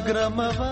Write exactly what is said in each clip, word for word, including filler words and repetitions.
ګرموا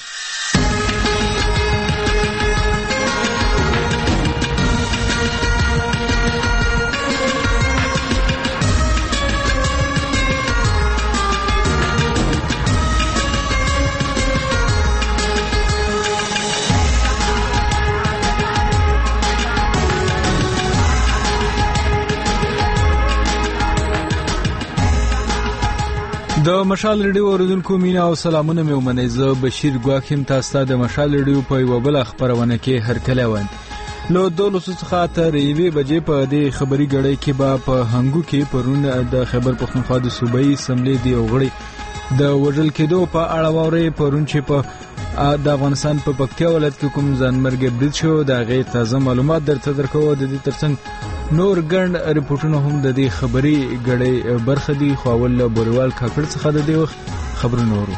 د مشال ریډیو اوریدونکو مینا او سلامونه مې ومنئ. زه بشیر ګواکیم تاسو ته د مشال ریډیو په یوه بله خپرونه کې هرکلی وایم. له دولسو څخه تر یوې بجې په دې خبري ګړۍ کې به په هنګو کې پرون د خیبر پښتونخوا د صوبایي اسمبلې د یو غړي د وژل کېدو په اړه واورئ. پرون چې په د افغانستان په پکتیا ولایت کې کوم ځانمرګي برید شو د هغې تازه معلومات درته درکوو. د دې ترڅنګ نور ګڼ رپورټونه هم د دې خبري ګړۍ برخه دي، خو اول له بوریوال کاکړ څخه د دې وخت خبرونه اورو.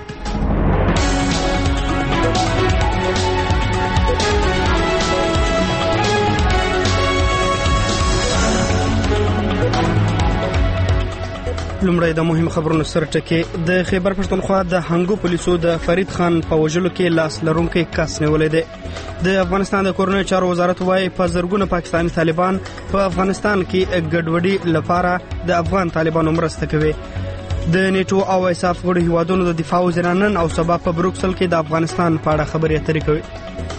لومړی د مهم خبرونو سرټکي. د خیبر پښتونخوا د هنګو پولیسو د فرید خان په وژلو کې لاس لرونکي کس نیولې دی. د افغانستان د کورنیو چارو وزارت وايي په زرګونه پاکستاني طالبان په افغانستان کې ګډوډي لپاره د افغان طالبانو مرسته کوي. د نیټو او ایساف غړي هیوادونو د دفاع وزیرانن او سبا په بروکسل کې د افغانستان په اړه خبرې اترې کوي.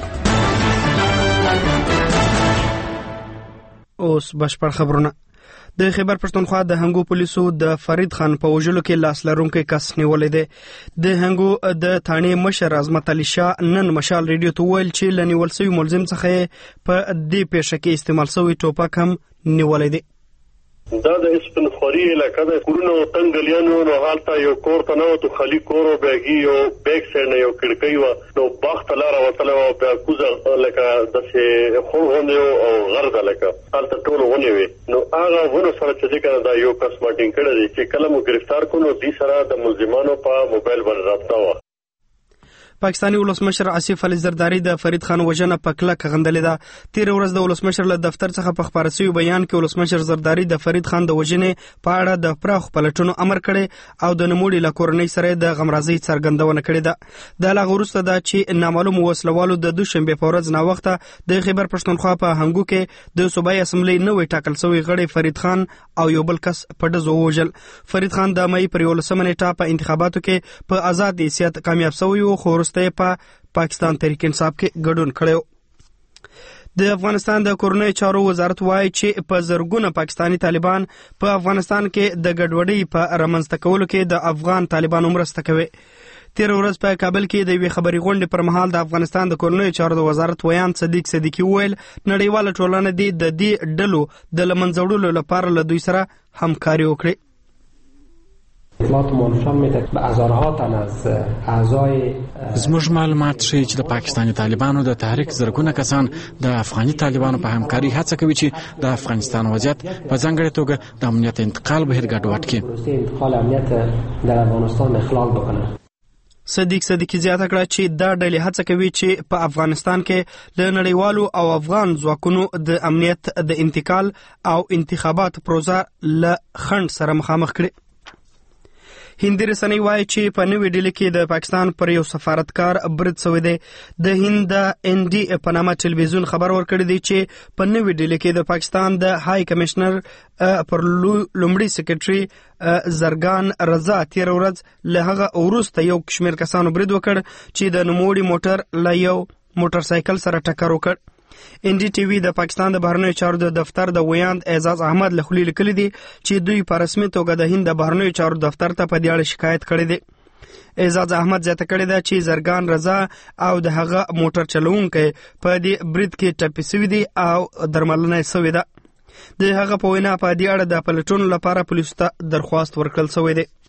اوس بشپړ خبرونه. د خیبر پښتونخوا د هنګو پولیسو د فرید خان په وژلو کې لاس لرونکي کس نیولې دی. د هنګو د ثاني مشر عظمت علي شاه نن مشال ریډیو ته ویل چې لنیول سوی ملزم څخه په دې پیښه کې استعمال سوی ټوپک هم نیولې دی. دا د اسپنخوري علاقه د کورونو تنګلیانو نو حالت یو کور ته نو تو خالی کورو بیګي یو بیک سر نه یو کړکۍ و نو باغ لاره وتله او په کوزه لکه د څه خو غونډه او غرض لکه حالت ټول غونې وي نو هغه ونه سره چې کنه دا یو کس ماټینګ کړی دی چې کله مو گرفتار کونو دي سره د ملزمانو په موبایل باندې رابطه و. پاکستاني ولسمشر آصف علي زرداری د فرید خان وژنه په کلک غندلې ده. تیر ورځ د ولسمشر له دفتر څخه په خبري شوی بیان کې ولسمشر زرداری د فرید خان د وژنې په اړه د پراخ پلټونو امر کړي او د نموړي له کورنۍ سره د غمرازي څرګندونه کړې ده. د لاغ وروسته دا چې نامعلوم وسلوالو د دوشنبه په ورځ نا وخته د خیبر پښتونخوا په هنګو کې د صوبایي اسمبلی نوې ټاکل شوی غړي فرید خان او یو بل کس په دزو وژل. فرید خان د مې پر یولسمه نیټه په انتخاباتو کې په آزاد حیثیت کامیاب شوی او خو په پاکستان تحریک انصاف کې ګډون کړو. د افغانستان د کورنیو چارو وزارت وايي چې په زرګونه پاکستاني طالبان په افغانستان کې د ګډوډۍ په رامنځته کولو کې د افغان طالبانو مرسته کوي. تیر ورځ په کابل کې د یوې خبري غونډې پر مهال د افغانستان د کورنیو چارو د وزارت ویان صدیق صدیقي ویل نړیواله ټولنه دې د دې ډلو د لمنځوړلو لپاره له دوی سره همکاري وکړي. اطلاعات ما نشان میده به هزارها تن از اعضای زموږ معلومات ښیي چې د پاکستاني طالبانو د تحریک زرګونه کسان د افغاني طالبانو په همکاري هڅه کوي چې د افغانستان وضعیت په ځانګړې توګه د امنیت انتقال بهیر ګډوډ کړي. انتقال امنیت در افغانستان اخلال بکنه. صدیق صدیقی زیاته کړه چې دا ډلې هڅه کوي چې په افغانستان کې له نړیوالو او افغان ځواکونو د امنیت د انتقال او انتخابات پروسه له خنډ سره مخامخ کړي. هندي رسنۍ وایي چې په نوې ډیلي کې د پاکستان پر یو سفارتکار برید شوی دی. د هند ان ډي په نامه ټلویزیون خبر ورکړی دی چې په نوې ډیلي کې د پاکستان د های کمشنر پر لومړي سکرټري زرګان رضا تیر ورځ له هغه وروسته یو کشمیر کسانو برید وکړ چې د نوموړي موټر له یو موټر سایکل سره ټکر وکړ. ان ډي ټي وي د پاکستان د بهرنیو چارو د دفتر د ویاند اعزاز احمد له خولې لیکلي دي چې دوی په رسمي توګه د هند د بهرنیو چارو دفتر ته په دې اړه شکایت کړی دی. اعزاز احمد زیاته کړې ده چې زرګان رضا او د هغه موټر چلوونکی په دې برید کې ټپي شوي دي او درملنه یې شوې ده. د هغه په وینا په دې اړه د پلټونو لپاره پولیسو ته درخواست ورکړل شوی دی.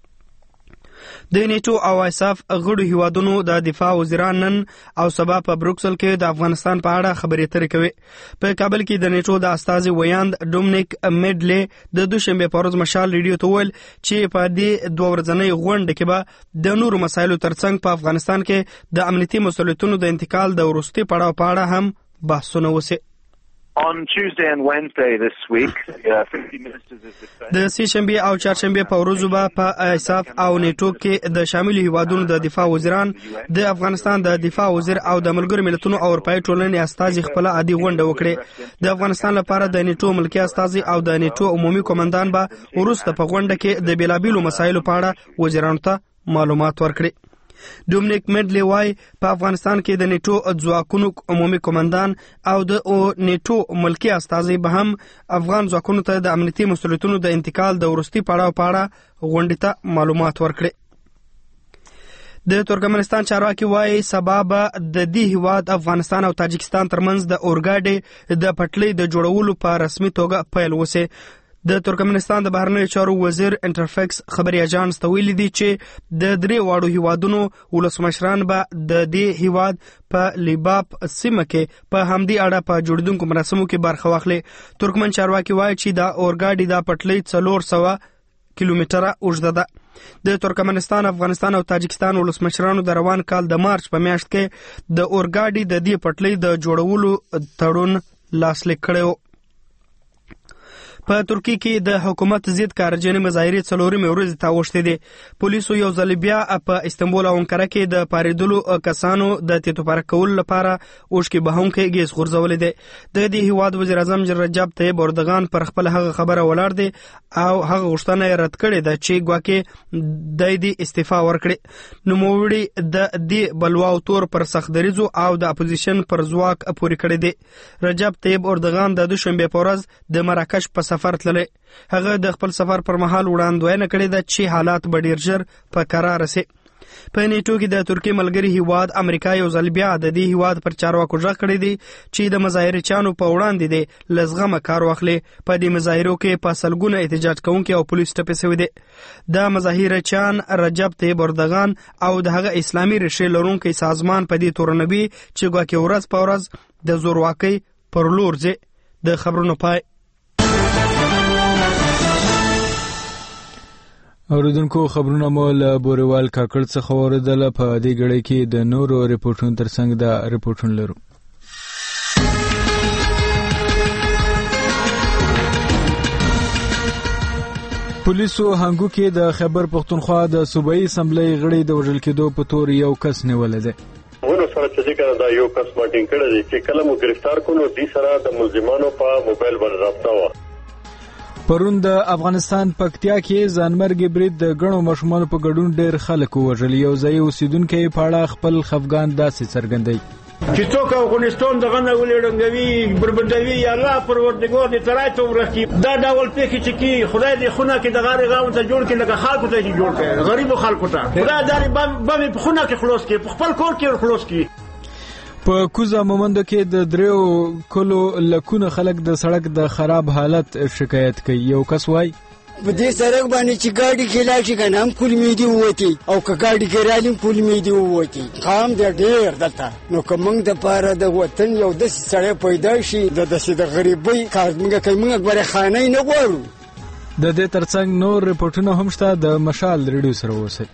د نیټو او ایساف غړو هیوادونو د دفاع وزیران نن او سبا په بروکسل کې د افغانستان په اړه خبرې اترې کوي. په کابل کې د نیټو د استازي ویاند ډومنیک میډلې د دوشنبه په ورځ مشال ریډیو ته ویل چې په دې دوه ورځنۍ غونډه کې به د نورو مسایلو ترڅنګ په افغانستان کې د امنیتي مسؤلیتونو د انتقال د وروستي پړاو په اړه هم بحثونه وشي. On Tuesday and Wednesday this week, uh, fifty ministers of defense. د سې شنبه او چهارشنبه په ورځو به په ایساف او نیټو کې د شامل هیوادونو د دفاع وزیران، د افغانستان د دفاع وزیر او د ملګرو ملتونو او اروپایي ټولنې استازي خپل عادي غونډه وکړي. د افغانستان لپاره د نیټو ملکی استازي او د نیټو عمومي کمانډان به وروسته په غونډه کې د بیلابیلو مسایلو په اړه وزیرانو ته معلومات ورکړي. ډومینیک میډلی وای په افغانستان کې د نیټو ځواکونو عمومي کمانډان او د نیټو ملکی استازي به هم افغان ځواکونو ته د امنیتي مسؤلیتونو د انتقال د وروستي پړاو په اړه غونډې ته معلومات ورکړي. د ترکمنستان چارواکي وایي سبا به د دې هیواد افغانستان او تاجکستان ترمنځ د اورګاډي د پټلۍ د جوړولو په رسمي توګه پیل وسي. د ترکمنستان د بهرنیو چارو وزیر انټرفیکس خبري اژانس ته ویلي دي چې د درې واړو هیوادونو ولسمشران به د دې هیواد په لیباب سیمه کې په همدې اړه په جوړیدونکو مراسمو کې برخه واخلي. ترکمن چارواکي وایي چې دا اورګاډي دا پټلۍ څلور سوه کیلومتره اوږده ده. د ترکمنستان، افغانستان او تاجکستان ولسمشرانو د روان کال د مارچ په میاشت کې د اورګاډي د دې پټلۍ د جوړولو تړون لاسلیک کړی و. په ترکی کې د حکومت ضد کارجنې مظاهرې څلورمې ورځې ته اوښتې دي. پولیسو یو ځل بیا په استنبول او انقره کې د پارېدلو کسانو د تیتو پارک کولو لپاره اوښکې بهونکی ګیس غورځولی دی. د دې هیواد وزیر اعظم رجب طیب اردوغان پر خپل هغه خبره ولاړ دی او هغه غوښتنه یې رد کړې ده چې ګواکې دی دې استعفا ورکړي. نوموړي د دې بلواو تور پر سختدریځو او د اپوزیشن پر ځواک پورې کړی دی. رجب طیب اردوغان د دوشنبې په ورځ د مراکش په سفر تللی. هغه د خپل سفر پر مهال وړاندوینه کړې ده چې حالات به ډیر ژر په قرار رسي. په نیټو کې د ترکیې ملګری هیواد امریکا یو ځل بیا د دې هیواد پر چارواکو غږ کړی دی چې د مظاهرچیانو په وړاندې دی له زغمه کار واخلي. په دې مظاهرو کې په سلګونه احتجاج کوونکي او پولیس ټپي شوي دي. د مظاهرچیان رجب طیب اردوغان او د هغه اسلامي ریښې لرونکی سازمان په دې تورنوي چې ګواکې ورځ په ورځ د زورواکۍ پر لور ځي. د خبرونو پای. اوریدونکو خبرونه مو له بوريوال کاکړ څخه اوریدل. په دې غړي کې د نورو ریپورتونو ترڅنګ د ریپورتونو لرو. پولیسو هنګو کې د خیبر پختونخوا د صوبایي اسمبلی غړي د وژل کېدو په تور یو کس نیولې ده. ونه سره چې کنه دا یو کس ماټینګ کړی دی چې کله مو گرفتار کونو دي سره د ملزمانو په موبایل باندې رابطه و. پرون د افغانستان پکتیا کې ځانمرګي برید د غنو مشمول په ګډون ډېر خلک وژل. یو ځای اوسیدونکو په اړه خپل خفګان داسې څرګندوي چې څوک افغانستان دغه نه ولړنګوي بربندوي یا الله پروردګار دې ترای ته ورکی دا ډول پېښې چې کی خدای دې خونه کې دغه رغاون ته جوړ کړي لکه خلکو ته جوړ کړي غریب خلکو ته خدای دې بم بم په خونه کې خلاص کړي په خپل کور کې خلاص کړي. په کوزه مومند کې د دریو کلو لکونه خلک د سړک د خراب حالت شکایت کوي. یو کس وای په دې سړک باندې چې ګاډي کې لاړ شي کنه هم کول میدي ووتی او که ګاډي کې رالم کول میدي ووتی خام دې ډېر دلته. نو کومنګ د پاره د وطن یو د سړی پیدا شي د داسې د غریبۍ کار موږ کوي موږ غوړې خانه نه غواړو. د دې ترڅنګ نور ریپورتونه هم شته. د مشال ریډیو سره اوسئ.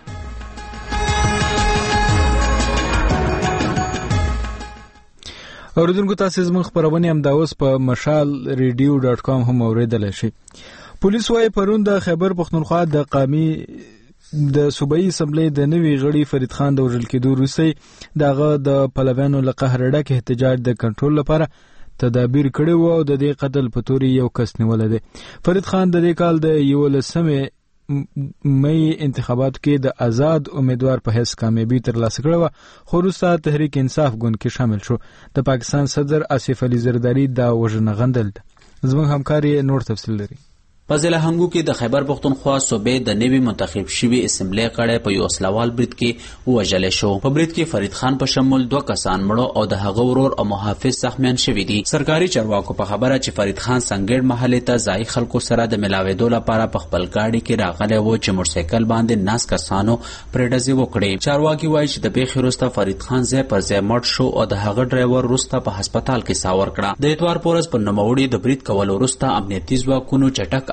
اوریدونکو تاسو زموږ خبرونه هم دا اوس په مشال ریډیو ډاټ کام هم اوریدلای شئ. پولیس وايي پرون د خیبر پختونخوا د قامي د صوبایي اسمبلی د نوي غړي فرید خان د وژل کېدو وروسته دغه د پلویانو له قهر ډک احتجاج د کنټرول لپاره تدابیر کړي وو او د دې قتل په توري یو کس نیول دی. فرید خان د دې کال د یولسمې مې انتخاباتو کې د آزاد امیدوار په حیث کامیابی ترلاسه کړې وه، خو وروسته تحریک انصاف ګوند کې شامل شو. د پاکستان صدر آصف علي زرداري دا وژنه غندل. زموږ همکار یې نور تفصیل لري. په ضلع هنګو کې د خیبر پختونخوا صوبې د نوي منتخب شوي اسمبلی غړی په یو وسلوال برید کې ووژل شو. په برید کې فرید خان په شمول دوه کسان مړه او د هغه ورور او محافظ زخمیان شوي دي. سرکاري چارواکو په خبره چې فرید خان سنګړ محلې ته ځای خلکو سره د ملاوېدو لپاره په خپل ګاډي کې راغلی و چې موټرسایکل باندې ناست کسانو پرې ډزې وکړې. چارواکي وایي چې د پیښې وروسته فرید خان ځای پر ځای مړ شو او د هغه ډرایور وروسته په هسپتال کې ساه ورکړه. د اتوار په ورځ په نوموړي د برید کولو وروسته امنیتي ځواکونو چټک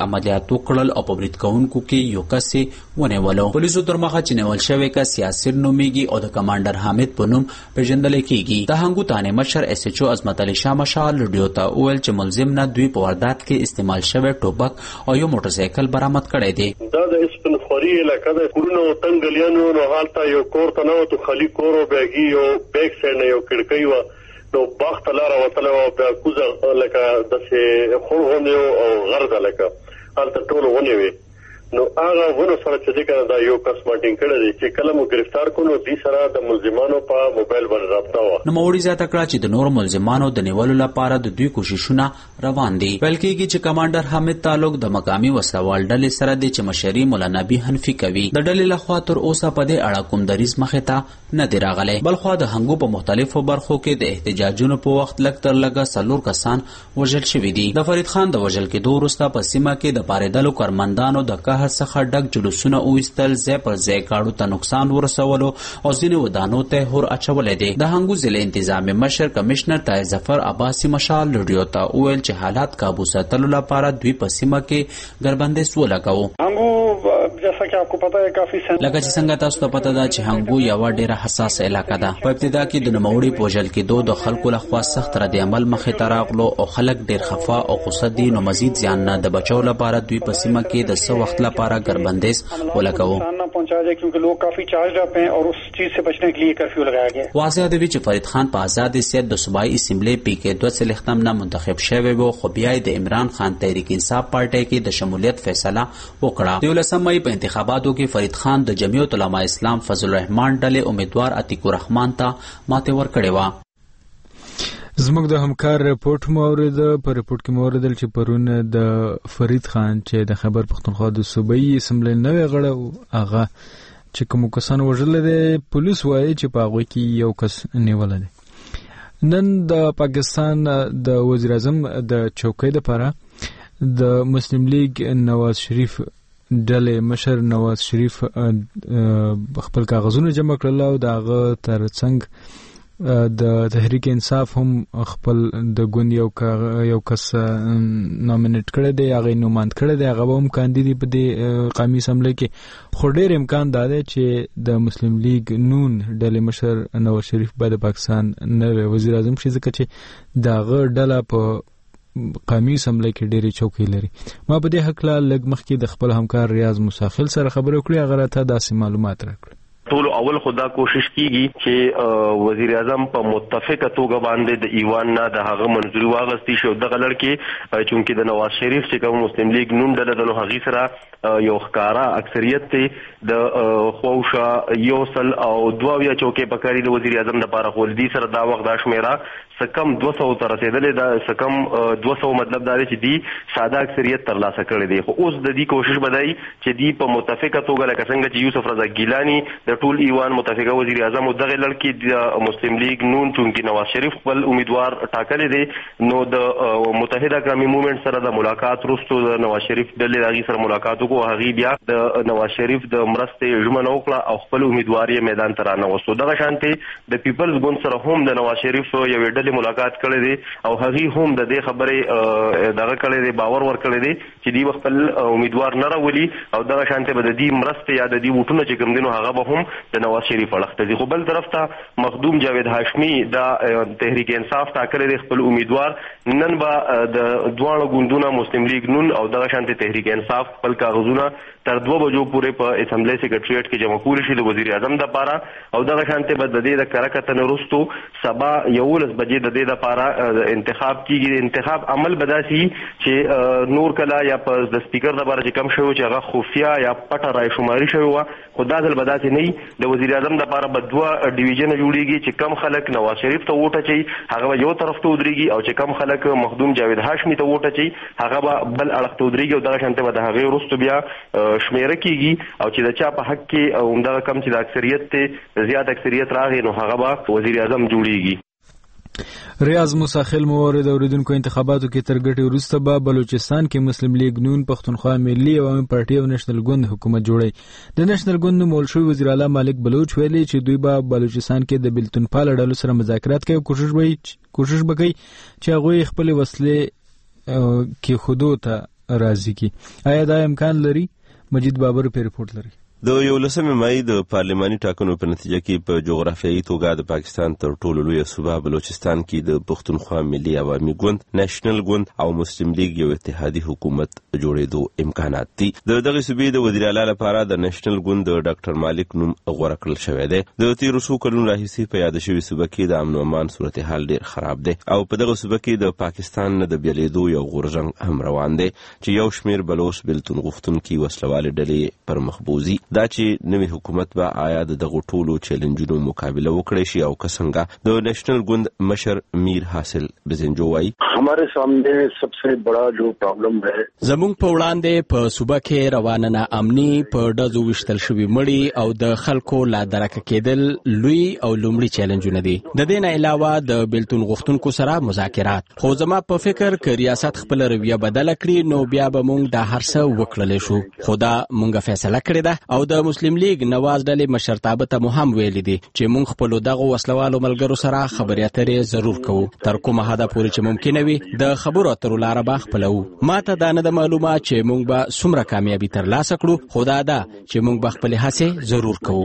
عملیات وکړل او په برید کوونکو کې یو کس ونیولو. پولیسو تر مخه چې نیول شوی کس یاسر نومیږي او د کمانډر حامد په نوم پیژندل کیږي. د هنګو تانې مشر اس ایچ او عظمت علي شاه مشال رادیو ته وویل چې ملزم نه دوی په واردات کې استعمال شوی ټوپک او یو موټر سایکل برآمد کړی دی. دا د اسپنخوري علاقه د کورونو تنګلیانو نو حالت یو کور ته نو تو خالی کورو بیګي یو بیک سایډ نه یو کړکۍ و نو باغ تلاره وتله او بیا کوزه لکه د څه خور غونډه او غرض لکه حالت ټول ونی وي نو هغه ونه سره چې دا دا یو کس ماټینګ کړی دی چې کله مو گرفتار کړو دي سره د ملزمانو په موبایل باندې رابطه و. نو موري زیاته کړه چې د نور ملزمانو د نیولو لپاره د دوی کوششونه روان دي. بلکې چې کمانډر حامد تعلق د مقامی وسلوال ډلې سره د چې مشري مولا نبی حنفي کوي. د ډلې لخوا تر اوسه په دې اړه کوم دریز مخې ته نه دی راغلی. بلخو د هنګو په مختلفو برخو کې د احتجاجونو په وخت لږ تر لږه څلور کسان وژل شوي دي. د فرید خان د وژل کېدو وروسته په سیمه کې د پارېدلو کارمندانو د قهر څخه ډک جلوسونه اویستل، ځای پر ځای ګاډو ته نقصان ورسولو او ځینې ودانو ته هور اچولی دی. د هنګو ضلع انتظامي مشر کمشنر طاهر ظفر عباسي مشال رادیو ته وویل چې حالات قابو ساتلو لپاره دوی په سیمه کې ګربندیز ولګوو. لکه چې څنګه تاسو ته پته ده چې هنګو یوه ډیره حساسه علاقه ده. په ابتدا کې د نوموړي په وژل کېدو د خلکو لخوا سخت رد عمل مخې ته راغلو او خلک ډیر خفه او غوسه دي. نو مزید زیان نه د بچو لپاره دوی په سیمه کې د څه وخت لپاره ګربندیز ولګوو. واضح دی چې فرید خان په آزاد سیاست د صوبایي اسمبلی پی کې دوه څلوېښتم نه منتخب شوی و، خو بیا د عمران خان تحریک انصاف پارټۍ کې د شمولیت فیصله وکړه. د یولسم مۍ په انتخاباتو کې فرید خان د جمعیت علماء اسلام فضل الرحمن ډلې امیدوار عتیق الرحمن ته ماتې ورکړې وه. زموږ د همکار رپورټ مو اورېده. په رپورټ کې مو اورېدل چې پرون د فرید خان چې د خیبر پښتونخوا د صوبایي اسمبلی نوی غړی هغه چې کوم کسان وژلی دی، پولیس وایي چې په هغوی کې یو کس نیولی دی. نن د پاکستان د وزیر اعظم د چوکۍ دپاره د مسلم لیگ نواز شریف ډلې مشر نواز شریف خپل کاغذونه جمع کړل او د هغه ترڅنګ د تحریک انصاف هم خپل د ګوند یو یو کس نامینیټ کړی دی، هغه نوماند کړی دی، هغه به هم کاندید په دې قومي اسمبلی کې. خو ډېر امکان دا دی چې د مسلم لیگ نون ډلې مشر نواز شریف به د پاکستان نوی وزیر اعظم شي، ځکه چې د هغه ډله په قومي اسمبلی کې ډېرې چوکۍ لري. ما په دې هکله لږ مخکې د خپل همکار ریاض مساخل سره خبرې وکړې، هغه راته داسې معلومات راکړل. ټول اول خدا کوشش کیږي چې وزیر اعظم په متفقه توګه باندې د ایوان نه د هغه منځوري واغستی شو. دغه لړ چونکه د نواز شریف چې کوم مسلم لیگ نون ډله د هغې سره یو ښکارا اکثریت دی د خوښه یو سل او دوه اویا چوکۍ پکاري د وزیر اعظم لپاره، خو دې سره دا وخت دا شمیره سکم دوه سوو ته رسېدلې ده. سکم دوه سوو مطلب دا دی چې دی ساده اکثریت ترلاسه کړی دی. خو اوس د دې کوشش بدای چې دی په متفقه توګه لکه څنګه چې یوسف رضا ګیلانی د ټول ایوان متفقه وزیر اعظم او دغه لړ کې د مسلم لیگ نون چونکې نواز شریف خپل امیدوار ټاکلی دی، نو د متحده قومي موومنټ سره د ملاقات وروسته د نواز شریف ډلې د هغې سره ملاقات وکړو. هغې بیا د نواز شریف د مرستې ژمنه وکړه او خپل امیدوار یې میدان ته رانوستو. دغه شانتې د پیپلز ګوند سره هم د نواز شریف یوې ډلې ملاقات کړی دی او هغې هم د دې خبرې دغه کړی دی، باور ورکړی دی چې دوی به خپل امیدوار نه راولي او دغه شانتې به د دې مرستې یا د دې ووټونه چې کوم دي نو هغه به هم د نواز شریف اړخ ته ځي. خو بل طرف ته مخدوم جاوید هاشمي د تحریک انصاف ټاکلی دی خپل امیدوار. نن به د دواړو ګوندونه مسلم لیگ نون او دغه شانتې تحریک انصاف خپل کاغذونه تر دوه بجو پورې په اسمبلی سیکرټریټ کې جمع کولی شي د وزیر اعظم دپاره او دغه شانتې به د دې د کره کتنې وروستو سبا یولس بجې د دې دپاره انتخاب کیږي. انتخاب عمل به داسې چې نور کله یا په د سپیکر دپاره چې کم شوی چې هغه خفیه یا پټه رای شماري شوې وه، خو دا ځل به داسې نه وي. د وزیر اعظم دپاره به دوه ډیویژنه جوړېږي چې کم خلک نواز شریف ته ووټ اچوي هغه به یو طرف ته ودرېږي او چې کم خلک مخدوم جاوید هاشمي ته ووټ اچوي هغه به بل اړخ ته ودرېږي او دغه شانتې به د هغې وروسته بیا شمیره کیږي او چې د چا په حق کې همدغه کم چې د اکثریت ته زیات اکثریت راغی نو هغه به وزیر اعظم جوړیږي. ریاض مساخل مورد اوریدونکو انتخاباتو کې تر ګټې وروسته به بلوچستان کې مسلم لیگ نون پښتونخوا ملي عوامي پارټي او نېشنل ګوند حکومت جوړي. د نېشنل ګوند نومول شوی وزیر اعلی مالک بلوچ ویلي چې دوی به بلوچستان کې د بیلتون پال ډلو سره مذاکرات کوي او کوشش به کوشش وکړي چې هغوی خپل وسلې کې خودو ته راضي کی. آیا دا امکان لري؟ مجید بابر په ریپورت لري. د یولسمې مای د پارلماني ټاکنو په نتیجه کې په جغرافیایي توګه د پاکستان تر ټولو لویه صوبه بلوچستان کې د پښتونخوا ملي عوامي ګوند، نېشنل ګوند او مسلم لیگ یو اتحادي حکومت جوړېدو امکانات دي. د دغه صوبې د وزیر اعلی لپاره د نېشنل ګوند د ډاکټر مالک نوم غوړه کړل شوی دی. د تیرو څو کلونو راهیسې په یاد شوي صوبه کې د امن او امان صورتحال ډېر خراب دی او په دغه صوبه کې د پاکستان نه د بیلېدو یو غورځنګ هم روان دی چې یو شمېر بلوچ بېلتون غوښتونکي وسلوالې ډلې پر مخ بوځي. دا چې نوی حکومت به آیا د دغه ټولو چیلنجونو مقابله وکړي شي او که څنګه؟ د نېشنل ګوند مشر میر حاصل بزنجو وايي हमारे सामने सबसे बड़ा जो प्रॉब्लम है زموږ په وړاندې په صوبه کې روانه ناامني، په ډزو وشتل شوي مړي او د خلکو لا درکه کېدل لوی او لومړي چیلنجونه دي. د دې نه علاوه د بیلتون غوښتونکو سره مذاکرات. خو زما په فکر که ریاست خپل رویه بدله کړي نو بیا به موږ دا هر څه وکړلی شو. خو دا موږ فیصله کړې ده او د مسلم لیگ نواز ډلې مشرتابه ته مو هم ویلي دي چې موږ خپلو دغو وسلوالو ملګرو سره خبرې اترې ضرور کوو تر کومه حده پورې چې ممکنه وي د خبرو اترو لاره به خپلوو. ما ته دا نه ده معلومه چې موږ به څومره کامیابي ترلاسه کړو، خو دا ده چې موږ به خپلې هڅې ضرور کوو.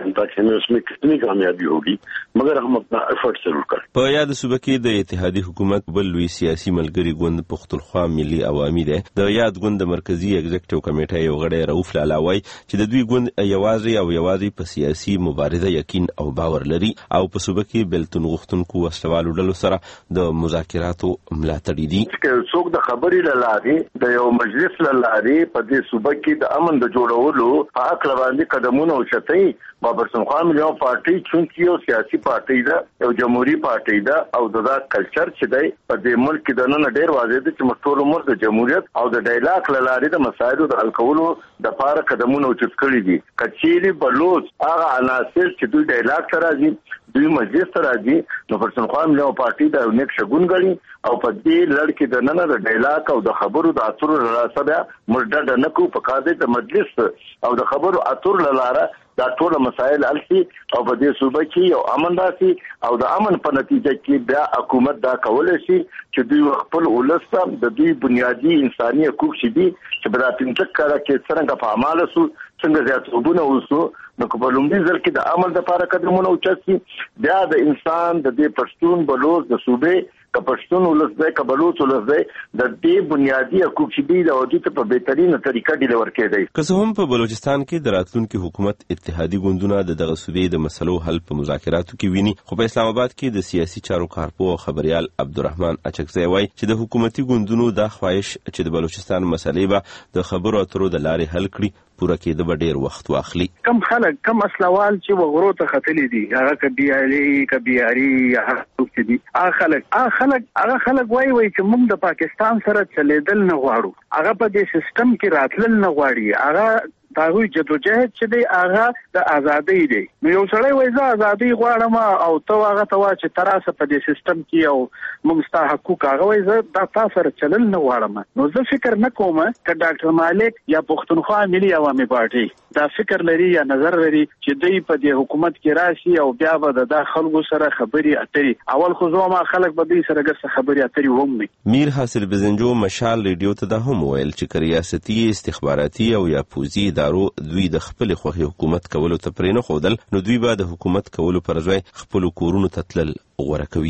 په یاد صوبه کې د اتحادي حکومت بل لوی سیاسي ملګري ګوند پښتونخوا ملي عوامي دی. د یاد ګوند د مرکزی ایگزیکټیو کمیټې یو غړی رؤف لالا وایي چې د دوی ګوند یوازې او یوازې په سیاسي مبارزه یقین او باور لري او په صوبه کې بیلتون غوښتونکو وسلوالو ډلو سره د مذاکراتو ملاتړ دي. څوک د خبرې له لارې د یو مجلس له لارې په دې صوبه کې د امن د جوړولو په حق باندې قدمونه اوچتوي. بابر پښتونخوا ملي پارټي چونکی یو سیاسي پارټي ده، یو جمهوریت پارټي ده او دا کلچر چې دی په دې ملک کې د نن ډېر واضح دي چې ټول عمر د جمهوریت او د ډایلاګ له لارې د مسایلو د حل کولو د لپاره قدمونه اوچت کړي دي. کچېری بلوچ هغه عناصر چې دوی ډایلاګ ته راځي، دوی مجلس ته راځي، نو پښتونخوا ملي پارټي د یو نیک شګون غړي او په دې لړ کې د نن د ډایلاګ او د خبرو د اترو لاره بیا مرډه نه کو په کار د مجلس او د خبرو اترو لاره دا ټول مسایل حل شي او په دې صوبه کې یو امن راشي او د امن په نتیجه کې بیا حکومت دا کولای شي چې دوی خپل ولس ته د دوی بنیادی انساني حقوق شي دي چې په پنځه کاله کې څنګه په عمل سو څنګه زیاتونه وسو نو په لومړي ځل کې د عمل لپاره قدمونه اوچتي. بیا د انسان د دې پښتون بلوچ د صوبې که پښتون ولس دی که بلوچ ولس دی د دې بنیادی حقوق چې دي د ودی ته په بهترینه طریقه ډیل ورکېدی. که څه هم په بلوچستان کې د راتلونکي حکومت اتحادي ګوندونه د دغه صوبې د مسلو حل په مذاکراتو کې ویني، خو په اسلام آباد کې د سیاسي چارو کارپو او خبريال عبدالرحمن اچکزی وایي چې د حکومتي ګوندونو دا خواهش چې د بلوچستان مسلې به د خبرو اترو د لارې حل کړي پوره کېده به ډېر وخت واخلي. کم خلک کم اسلوال چې وغورو ته ختلي دي هغه کبیاري کبیاري هغه څوک دي هغه خلک هغه خلک هغه خلک وایي وایي چې موږ د پاکستان سره چلیدل نه غواړو، هغه په دې سیستم کې راتلل نه غواړي، هغه داوی جدوجہد چې دی هغه د ازادۍ دی. نو یو سړی وایي زه ازادۍ غواړم او ته هغه ته وایي چې تراسه په دې سیستم کې او موږ ستا حقوق، هغه وایي زه دا تا سره چلل نه غواړم. نو زه فکر نه کوم چې ډاکټر مالک یا پښتونخوا ملي عوامي پارټي دا فکر لري یا نظر لري چې دوی په دې حکومت کې راشي او بیا به د دا خلکو سره خبرې اترې. اول خو زما خلک به دوی سره ګرځي خبرې اترې هم نه. میر حاصل بزنجو مشال ریډیو ته دا هم ویل چې ریاستي استخباراتي او یا پوزي دوی د خپل خوخي حکومت کولو ته پرې نه خودل نو دوی به د حکومت کولو پر ځای خپل کورونو ته تلل غوړه کوي.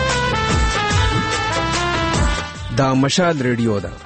دا مشال ریډیو ده.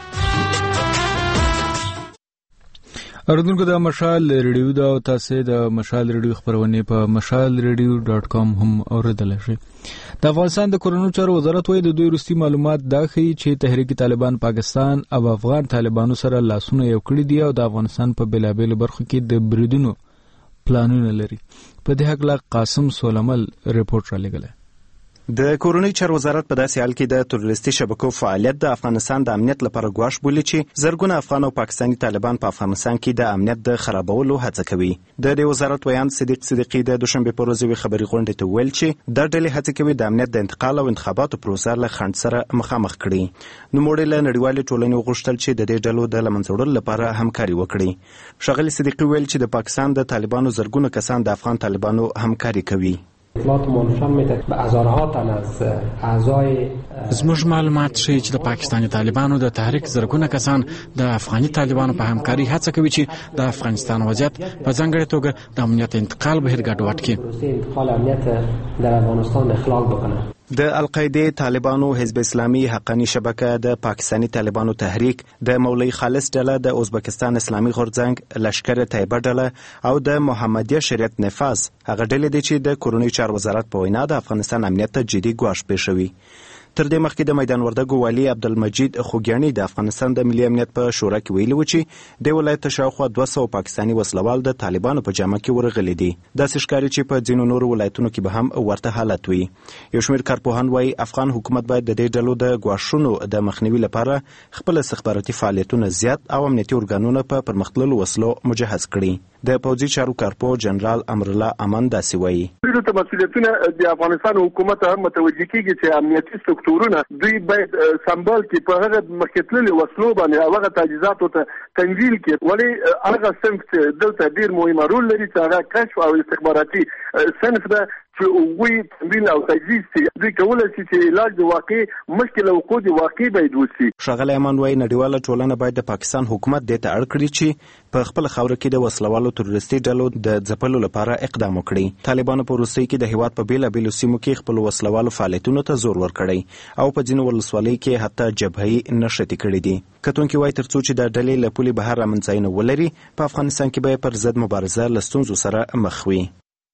اردوونکو د مشال ریډیو دا او تاسو د مشال ریډیو خبرونه په مشال ریډیو ډاټ کام هم اوریدلای شئ. د افغانستان د کورونو چارو وزارت وایي د دوی وروستي معلومات دا ښیي چې تحریک طالبان پاکستان او افغان طالبانو سره لاسونه یو کړي دي او د افغانستان په بېلابېلو برخو کې د بریدونو پلانونه لري. په دې هکله قاسم سولمل ریپورت رالیږلی. د کورونی چارو وزارت په داسې حال کې د تروریستي شبکو فعالیت د افغانستان د امنیت لپاره ګواښ بولي چې زرګونه افغان او پاکستاني طالبان په افغانستان کې د امنیت د خرابولو هڅه کوي. د دې وزارت ویان صدیق صدیقي د دوشنبه په ورځ یوې خبري غونډې ته ویل چې د ډلې هڅه کوي د امنیت د انتقال او انتخاباتو پروسه له خنډ سره مخامخ کړي. نو موږ له نړیوالې ټولنې غوښتل چې د دې ډلو د لمنځه وړلو لپاره همکاري وکړي. ښاغلي صدیقي ویل چې د پاکستان د طالبانو زرګونه کسان د افغان طالبانو همکاري کوي. اطلاعات منشم میده به هزارها تن از اعضای زموږ معلومات ښیي چې د پاکستاني طالبانو د تحریک زرګونه کسان د افغاني طالبانو په همکاري هڅه کوي چې د افغانستان وضعیت په ځانګړې توګه د امنیت انتقال بهیر ګډوډ کړي. انتقال امنیت در افغانستان اخلال بکنه. د القاعده طالبانو حزب اسلامي حقانی شبکه د پاکستاني طالبانو تحریک د مولوی خالص ډله د ازبکستان اسلامي غورځنګ لشکر طیبه ډله او د محمدیه شریعت نفاذ هغه ډلې دي چې د کورونی چارو وزارت په وینا د افغانستان امنیت ته جدي ګواښ پېښوي. تر دې مخکې د میدان وردګو والي عبدالمجید خوګیاني د افغانستان د ملي امنیت په شورا کې ویلي و چې د ولایت شاوخوا دوه سوه پاکستاني وسلوال د طالبانو په جامه کې ورغلي دي. داسې ښکاري چې په ځینو نورو ولایتونو کې به هم ورته حالت وي. یو شمېر کارپوهان وایي افغان حکومت باید د دې ډلو د ګواښونو د مخنیوي لپاره خپل استخباراتي فعالیتونه زیات او امنیتي ارګانونه په پرمختللو وسلو مجهز کړي. د پوځي چارو کارپو جنرال امرالله امان داسې وایي. ډېرو ته مسؤلیتونه د افغانستان حکومت هم متوجه کیږي چې امنیتي سترکتورونه دوی باید سمبال کې په هغه مخکتللي وسلو باندې او هغه تجهیزاتو ته تنزیل کړي. ولې هغه صنف چې دلته ډېر مهم رول لري چې هغه کشف او استخباراتي صنف ده چې هغوی تمرین او تجهیز دي. دوی کولی شي چې علاج د واقع مشکل او وقوع د واقع باید وشي. ښاغلی امان وایي نړیواله ټولنه باید د پاکستان حکومت دې ته اړ کړي چې په خپل خاوره کې د وسلوالو تروریستي ډلو د ځپلو لپاره اقدام وکړي. طالبانو په وروستۍ کې د هیواد په بیلابیلو سیمو کې خپل وسلوالو فعالیتونو ته زور ورکړی او په ځینو ولسوالیو کې حتی جبهې نښتې کړي دي. کتونکي وایي تر څو چې د ډلې له پولې بهر رامنځایونه ولري په افغانستان کې به پر ضد مبارزه له ستونزو سره مخ وي.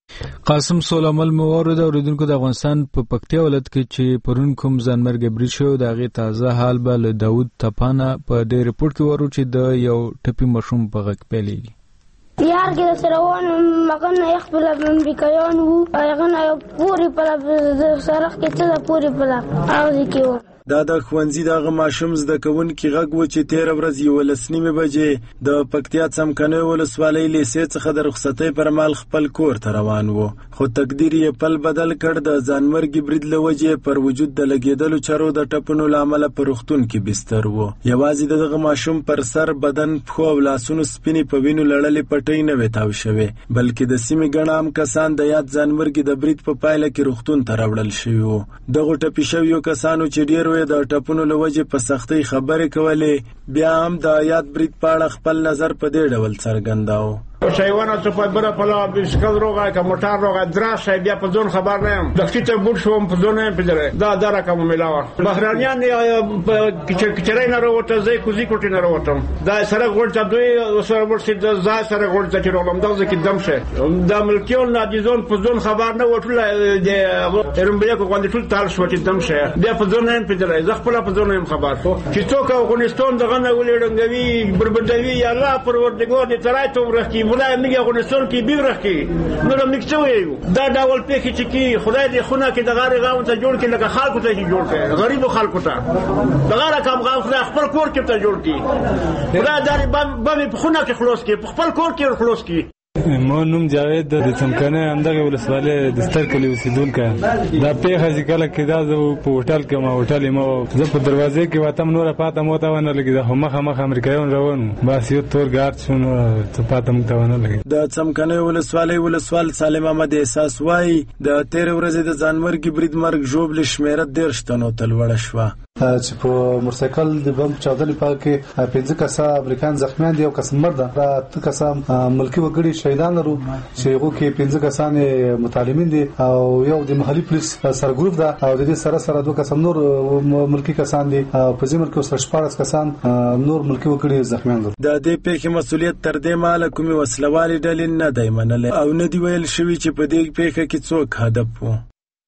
قاسم سولامل موارد د اوریدونکو د افغانستان په پکتیا ولایت کې چې پرون کوم ځانمرګ برید شو د هغې تازه حال به له داود تپانه په دې رپورټ کې ورو چې د یو ټپي ماشوم په غږ پیلېږي. یار کې د سروان مغنه یخ په لاب امریکایان وو هغه نه پوری په لاب د سرخ کې څه پوری په لاب او ځکه دا د ښوونځي دغه ماشوم زده کوونکي غږ و چې تېره ورځ یولس نیمې بجې د پکتیا څمکنیو ولسوالۍ لیسې څخه د رخصتۍ پر مهال خپل کور ته روان و، خو تقدیر یې پل بدل کړ. د ځانمرګي برید له وجې پر وجود د لګېدلو چارو د ټپونو له امله په روغتون کې بستر و. یوازې د دغه ماشوم پر سر، بدن، پښو او لاسونو سپینې په وینو لړلې پټۍ نه وې تاو شوې، بلکې د سیمې ګڼ عام کسان د یاد ځانمرګي د برید په پایله کې روغتون ته راوړل شوي وو. دغو ټپي شویو کسانو چې ډېر د ټپونو له وجې په سختۍ خبرې کولې، بیا هم د یاد برید په اړه خپل نظر په دې ډول څرګنداوه. شایوانه څه په بره پلا بسکل روغه که موټر روغه دراشه بیا په ځون خبر نه یم دکتي ته بوټ شوم په ځون نه پدره دا دا رقم ملاوه بهرانيان کچر کچرای نه وروته زې کوزي کوټی نه وروتم دا سره ورته دوی سره ورته د ځای سره ورته چې روغم دا ځکه دم شه دا ملکیون نه دي ځون په ځون خبر نه وټل د رمبیا کو باندې ټول تال شو چې دم شه بیا په ځون نه پدره زه خپل په ځون نه خبر شو چې څوک افغانستان دغه نه ولېډنګوي بربندوي یا الله پروردګار دې ترای ته ورکی خدای میگه افغانستان کې بیرخي نو نکڅوي دا ډول پېښې چې کی خدای دې خونه کې د غاری غاون ته جوړ کړي لکه خلکو ته جوړ کړي غریب خلکو ته د غاره کم غاون خدای خپل کور کې ته جوړ کړي دا داري به په خونه کې خلاص کړي خپل کور کې خلاص کړي. ما نوم جاوید د څمکنه اندغه ولسوالۍ د ستر کلی اوسیدونکو دا پیښه چې کله کې دا په هوټل کې ما هوټل ما زه په دروازې کې واتم نور پاته مو ته ونه لګي دا مخه مخه امریکایان روان بس یو تور ګارد شنو ته پاته مو ته ونه لګي. د څمکنه ولسوالۍ ولسوال سالم احمد احساس وای د تیر ورځې د ځانمرګي برید مرګ جوړ لشمیره ډیر شتنو تل وړ شو چې په موټرسایکل د بم چاودنې په کې پنځه کسه امریکایان زخمیان دي او کس مرده را ته کسه ملکی وګړي شهیدان لرو چې هغه کې پنځه کسان متعلمین دي او یو د محلي پولیس سرګروپ ده او د دې سره سره دوه کسان نور ملکی کسان دي په ځمر کې اوس شپږ کسان نور ملکی وګړي زخمیان دي. د دې پیښې مسولیت تر دې مال کومي وسلوالي ډلې نه دی منل او نه دی ویل شوی چې په دې پیښه کې څوک هدف وو.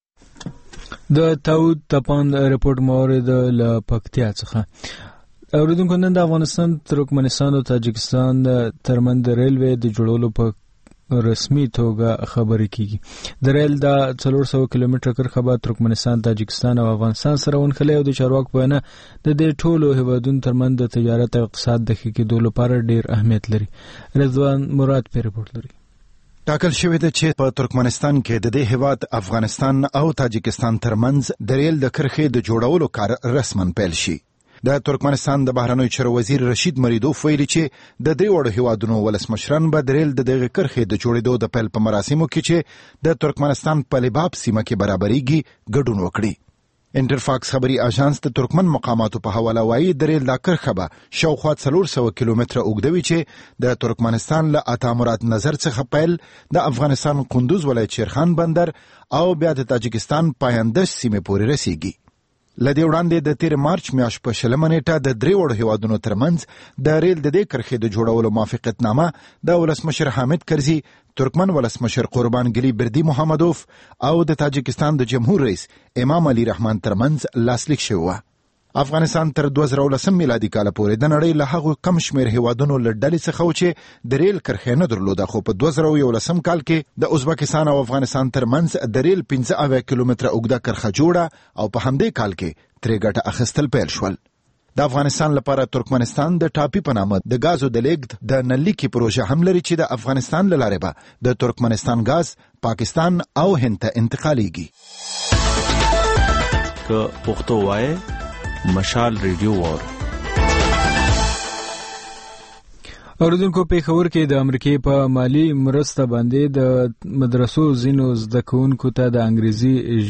د داود تپان رپورټ مورد له پکتیا څخه اوریدونکو نن د افغانستان ترکمنستان او تاجکستان ترمنځ د ریلوې د جوړولو په رسمي توګه خبرې کیږي. د ریل د څلور سوه کیلومتره کرښه به ترکمنستان، تاجکستان او افغانستان سره ونښلي او د چارواکو په وینا د دې ټولو هیوادونو ترمنځ د تجارت او اقتصاد د ښه کېدو لپاره ډیر اهمیت لري. رضوان مراد په رپورټ لري. ټاکل شوې ده چې په ترکمنستان کې د دې هیواد افغانستان او تاجکستان ترمنځ د ریل د کرښې د جوړولو کار رسماً پیل شي. د ترکمنستان د بهرنیو چارو وزیر رشید مریدوف ویلي چې د درې وړو هیوادونو ولسمشران به د ریل د دغه کرښې د جوړېدو د پیل په مراسمو کې چې د ترکمنستان په لباب سیمه کې برابرېږي ګډون وکړي. انټرفاکس خبري اژانس د ترکمن مقاماتو په حواله وایي د ریل دا کرښه به شاوخوا څلور سوه کیلومتره اوږده وي چې د ترکمنستان له عطامراد نظر څخه پیل د افغانستان قندوز ولایت شیرخان بندر او بیا د تاجکستان پایندش سیمې پورې رسیږي. لدې وړاندې د تیر مارچ میاشت په شلمه نیټه د درې وړو هیوادونو ترمنځ د ریل د دې کرښې د جوړولو موافقتنامه د ولسمشر حامد کرزي، ترکمن ولسمشر قربان ګلی بردی محمدوف او د تاجکستان د جمهور رئیس امام علي رحمان ترمنځ لاسلیک شوی و. افغانستان تر دوه زره ولسم میلادي کال پورې د نړۍ له هغو کم شمېر هیوادونو له ډلې څخه و چې د ریل کرښه نه درلوده، خو په دوه زره یولسم کال کې د ازبکستان او افغانستان ترمنځ د ریل پنځه اویا کیلومتره اوږده کرښه جوړه او په همدې کال کې ترې ګټه اخیستل پیل شول. د افغانستان لپاره ترکمنستان د ټاپي په نامه د غازو د لیږد د نلیکي پروژه هم لري چې د افغانستان له لارې به د ترکمنستان غاز پاکستان او هند ته انتقالیږي. که پښتو وایي مشال ریډیو وار. اوریدونکو پیښور کې د امریکای په مالی مرسته باندې د مدرسو ځینو زده کوونکو ته د انګریزي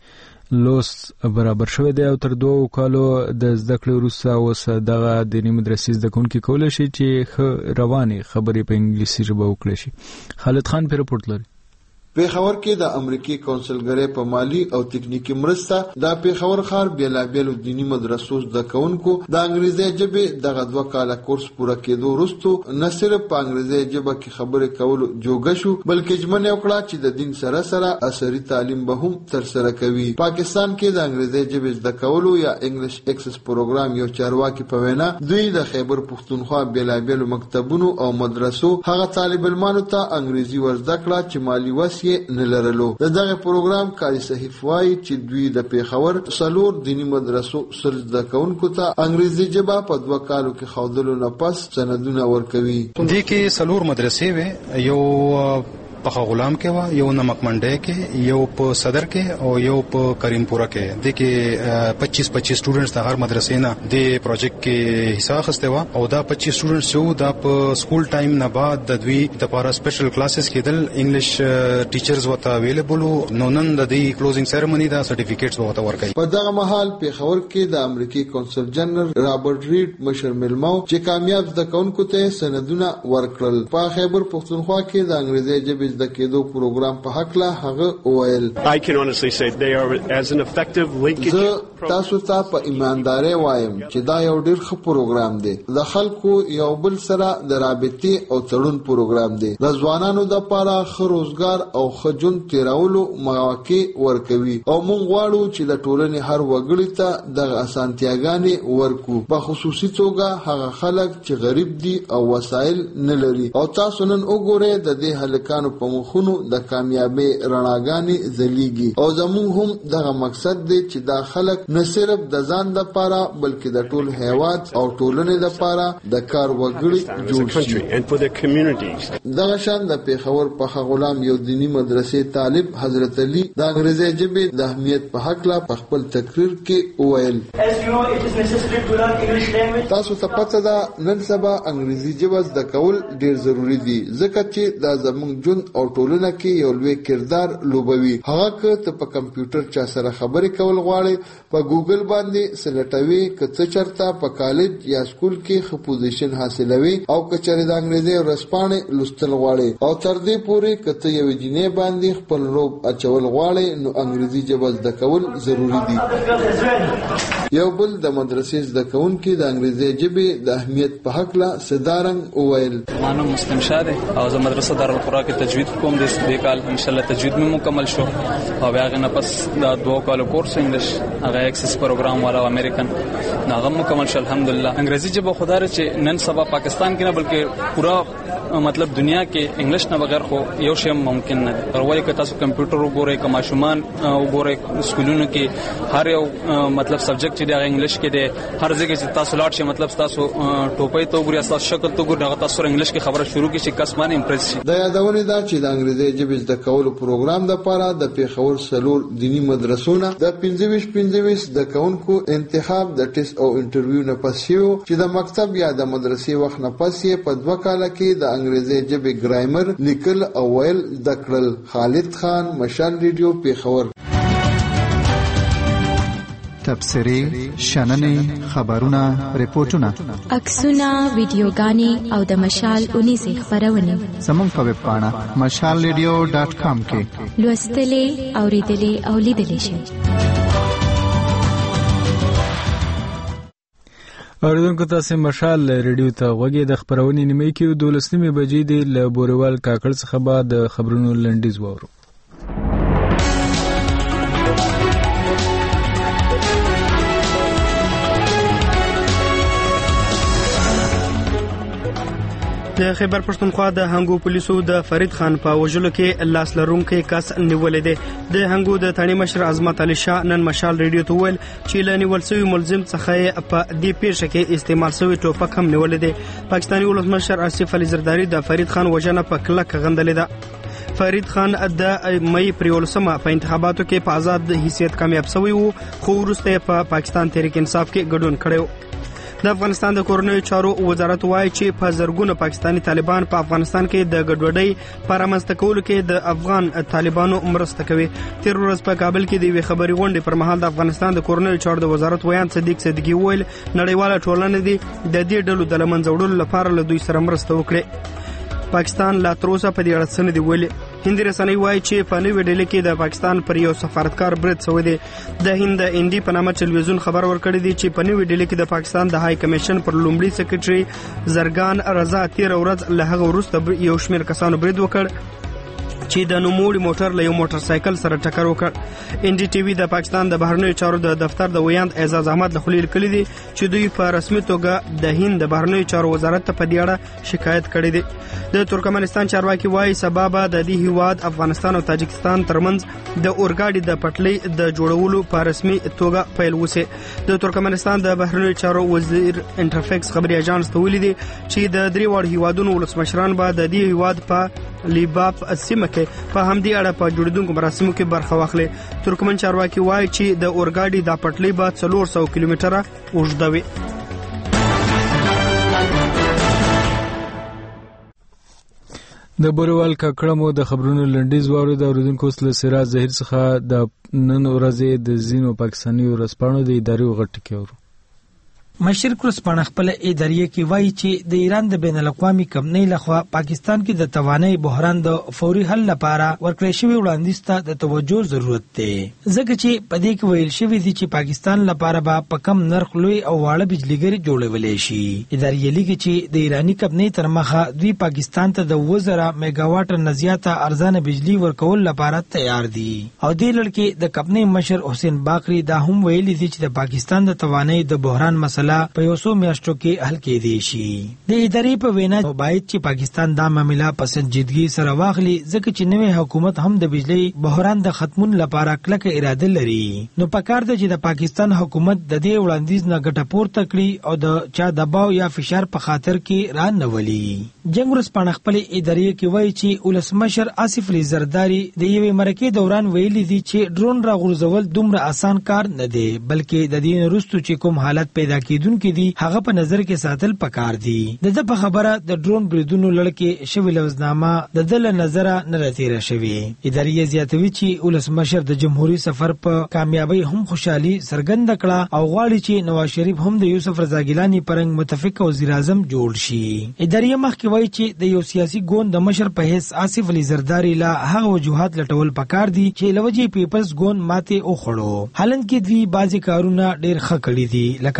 ژبې لوست برابر شوی دی او تر دوه کالو د زده کړې وروسته اوس دغه دیني مدرسې زده کوونکي کولی شي چې ښه روانې خبرې په انګلیسي ژبه وکړي شي. خالد خان په رپورټ لري. پیښور کې د امریکای کونسلګرۍ په مالی او تکنیکی مرسته د پیښور ښار بیلابیلو دینی مدرسو زده کوونکو د انګریزي ژبې دغه دوه کاله کورس پوره کېدو وروسته نه صرف په انګریزي ژبه کې خبرې کول جوګه شو، بلکې ژمنه وکړه چې د دین سره سره عصري تعلیم به هم ترسره کوي. پاکستان کې د انګریزي ژبې زده کولو یا انګلیش ایکسس پروګرام یو چارواکي په وینا دوی د خیبر پښتونخوا بیلابیلو مکتبونو او مدرسو هغه طالب علمانو ته انګریزي ورزده کړه چې مالی وس نه لرلو. د دغه پروګرام کاري صحیف وایي چې دوی د پیښور څلور دینی مدرسو سر زده کوونکو ته انګریزي ژبه په دوه کالو کې ښودلو نه پس سندونه ورکوي. دې کې څلور مدرسې وې، یو په غلام کې و، یو نمک منډه کې، یو په صدر کې او یو په کریمپورا کې. د کې پچیس پچیس سټوډنټس د هر مدرسې نه د پروجیکټ کې حصہ اخیسته و او دا پچیس سټوډنټس یو د په سکول ټایم نه بعد د دوی د لپاره سپیشل کلاسز کېدل، انګلیش ټیچرز وته اویلیبل نو نن د دې کلوزینګ سیریمونی دا سرټیفیکیټس وته ورکړي. په دغه مهال پیښور کې د امریکای کونسل جنرال رابرټ ریډ مشر ملمو چې کامیاب زده کوونکو ته سندونه ورکړل. په خیبر پښتونخوا کې د انګریزي ژبې د کېدو پروګرام په حق له هغه وویل. I can honestly say they are as an effective linkage. تاسو ته په ایمانداري وایم چې دا یو ډېر ښه پروګرام دی. د خلکو یو بل سره د رابطې او تړون پروګرام دی. د ځوانانو د لپاره ښه روزګار او ښه ژوند تیرولو مواقع ورکوي او موږ غواړو چې د ټولنې هر وګړي ته دغه اسانتیاګانې ورکو، په خصوصي توګه هغه خلک چې غریب دي او وسایل نه لري. او تاسو نن وګورئ د دې هلکانو په مخونو د کامیابی رڼاګانې ځلیږي او زموږ هم دغه مقصد دی چې دا خلک نه صرف د ځان لپاره بلکې د ټول هیواد او ټولنې لپاره د کار وګړي جوړ شي. دغه شان د پیښور په غلام یو دینی مدرسې طالب حضرت علي د انګریزي ژبې د اهمیت په حق لا په خپل تقریر کې وویل. تاسو ته پته ده نن سبا انګریزي ژبه زده کول ډیر ضروری دي ځکه چې دا زموږ ژوند او ټولنه کې یو لوی کردار لوبوي. هغه که ته په کمپیوټر چا سره خبرې کول غواړي په ګوګل باندې سلټوي، که څه چرته په کالج یا سکول کې ښه پوزیشن حاصلوي او که چېرې د انګریزي ورځپاڼې لوستل غواړي او تر دې پورې که ته یوې جینۍ باندې خپل روب اچول غواړي نو انګریزي ژبه زده کول ضروري دي. یو بل د مدرسې زده کوونکي د انګریزي ژبې د اهمیت په هکله صدارنګ وویل. مانو مسلم شاه دی او زه مدرسه دارالقرآن کې تجوید کوم. د دې کال ان شاء الله تجوید مې مکمل شو او بیا غنه پس دا دوه کالو کورس انګلیش هغه ایکسس پروګرام والا امریکن هغه مکمل شو الحمدلله. انګریزي ژبه خدای چې نن سبا پاکستان کې نه بلکې پورا مطلب دنیا کې انګلیش نه بغیر خو یو شی ممکن نه دی. ولې که تاسو کمپیوټر وګورئ که ماشومان وګورئ سکولونو کې هر یو مطلب سبجیکټ چې دی هغه انګلیش کې دی. هر ځای کې تاسو لاړ شئ مطلب تاسو ټوپۍ ته وګورئ تاسو شکل ته وګورئ هغه تاسو انګلیش کې خبره شروع کړي چې کس باندې امپریس شي. د یادونه دا چې د انګریزي ژبې زده کولو پروګرام د پاره د پیښور سلور دینی مدرسونه د پنځه ویشت پنځه ویشت د کونکو انتخاب د ټیسټ او انټرویو نه پسیو چې د مکتب یا د مدرسې وخت نه پسې په دوه کال کې د انګریزي ژبې ګرامر لیکل او ویل د کړل. خالد خان، مشال ریډیو، پیښور. تبصرې، شننې، خبرونه، ریپورتونه، عکسونه، ویډیوګانې او د مشال اونیزې خبرونه زموږ په ویب پاڼه مشال ریډیو ډاټ کام کې لوستلې، اوریدلې او لیدلې شئ. اوریدونکو تاسو مشال ریډیو ته غوږی د خبرونې نیمه کې دولسمې بجې دی له بوروال کاکړ څخه بعد د خبرونو لنډیز وورو. د خیبر پښتونخوا د هنګو پولیسو د فرید خان په وژلو کې لاس لرونکي کس نیولې دي. د هنګو د ثاني مشر عظمت علي شاه نن مشال ریډیو ته ویل چې له نیول شوی ملزم څخه په دې پیښه کې استعمال شوی ټوپک هم نیولې دي. پاکستاني ولسمشر آصف علي زرداری د فرید خان وژنه په کلک غندلې ده. فرید خان د مې پریولسمه په انتخاباتو کې په آزاد حیثیت کامیاب شوی وو خو وروسته په پا پاکستان تحریک انصاف کې ګډون کړو. د افغانستان د کورنیو چارو وزارت وایي چې په زرګونو پاکستانی طالبان په افغانستان کې د ګډوډۍ پر رامنځته کولو کې د افغان طالبانو مرسته کوي. تیر ورځ په کابل کې د یوې خبري غونډې پر مهال د افغانستان د کورنیو چارو د وزارت ویان صدیق صدیقي ویل نړیواله ټولنه دي د دې ډلو د لمنځه وړلو لپاره له دوی سره مرسته وکړي. پاکستان لا تر اوسه په دې اړه څه نه دی ویلي. هندي رسنۍ وایي چې په نوې ډلې کې د پاکستان پر یو سفارتکار برید شوی دی. د هند اندي په نامه ټلویزیون خبر ورکړی دی چې په نوې ډلې کې د پاکستان د های کمیشن پر لومړي سکرټري زرګان رضا تیر ورځ له هغه وروسته یو شمېر کسانو برید وکړ چې د نوموړي موټر له یو موټر سایکل سره ټکر وکړ. ان ډي ټي وي د پاکستان د بهرنیو چارو د دفتر د ویاند اعزاز احمد له خلیل کړي دي چې دوی په رسمي توګه د هند د بهرنیو چارو وزارت ته په دې اړه شکایت کړی دی. د ترکمنستان چارواکي وایي سبا به د دې هیواد افغانستان او تاجکستان ترمنځ د اورګاډي د پټلۍ د جوړولو په رسمي توګه پیل وشي. د ترکمنستان د بهرنیو چارو وزیر انټرفیکس خبري اژانس ته ویلي دي چې د درې واړو هیوادونو ولسمشران به د دې هیواد په لیباب سیمه کې په همدې اړه په جوړیدونکو مراسمو کې برخه واخلي. ترکمن چارواکي وایي چې د اورګاډي د پټلۍ به څلور سوه کیلومتره اوږده وي. د بوروال کاکړمو د خبرونو لنډیز وارو د اوریدونکو سره سراج ظاهر څخه د نن ورځې د زینو پاکستاني ورسپانو د ادارې غټ کې ورو. مشر کرسپان خپل ادارې کې وایي چې د ایران د بین الاقوامي کمپنۍ لخوا پاکستان کې د توانایي بحران د فوري حل لپاره ورکړې شوی وړاندیز ته د توجه ضرورت دی ځکه چې په دې کې ویل شوی دی چې پاکستان لپاره به په کم نرخ لوی او واړه بجلیګری جوړولې شي. ادارې لیکي چې د ایرانی کمپنۍ تر مخه دوی پاکستان ته د وزره میگاواټ نه زیاته ارزانه بجلی ورکول لپاره تیار دي او د لړکې د کمپنۍ مشر حسین باقری دا هم ویلي دي چې د پاکستان د توانایي د بحران مسله په یو څو میاشتو کې حل کېدی شي. د ادارې په وینا باید چې پاکستان دا معاملې په سنجیدګي سره واخلي ځکه چې نوې حکومت هم د بجلی بحران د ختمون لپاره کلکه اراده لري. نو پکار ده چې د پاکستان حکومت د دې وړاندیز نه ګټه پورته کړي او د چا دباو یا فشار په خاطر کې را نه ولي. جنگ ورسپانه خپل ادارې کې وایي چې ولسمشر آصف علي زرداری د یوې مرکې دوران ویلي دي چې ډرون راغورځول دومره آسان کار نه دی بلکې د دې وروسته چې کوم حالت پیدا کیدونکي دي هغه په نظر کې ساتل پکار دي. د د په خبره د ډرون بریدونو لړکې شوی لوزنامه د دل نظر نه راتیره شوی. ادارې زیاتوي چې ولسمشر د جمهوریت سفر په کامیابی هم خوشحالي څرګنده کړه او غواړي چې نواز شریف هم د یوسف رضا ګیلانی پرنګ متفق وزیر اعظم جوړ شي. ادارې مخکې وایي چې د یو سیاسي ګوند د مشر په حیث آصف علي زرداری لا هغه وجوهات لټول پکار دي چې لوجې پیپلز ګوند ماته او خړو حالن کې دوی بعضی کارونه ډیر ښه کړی دي لکه تلس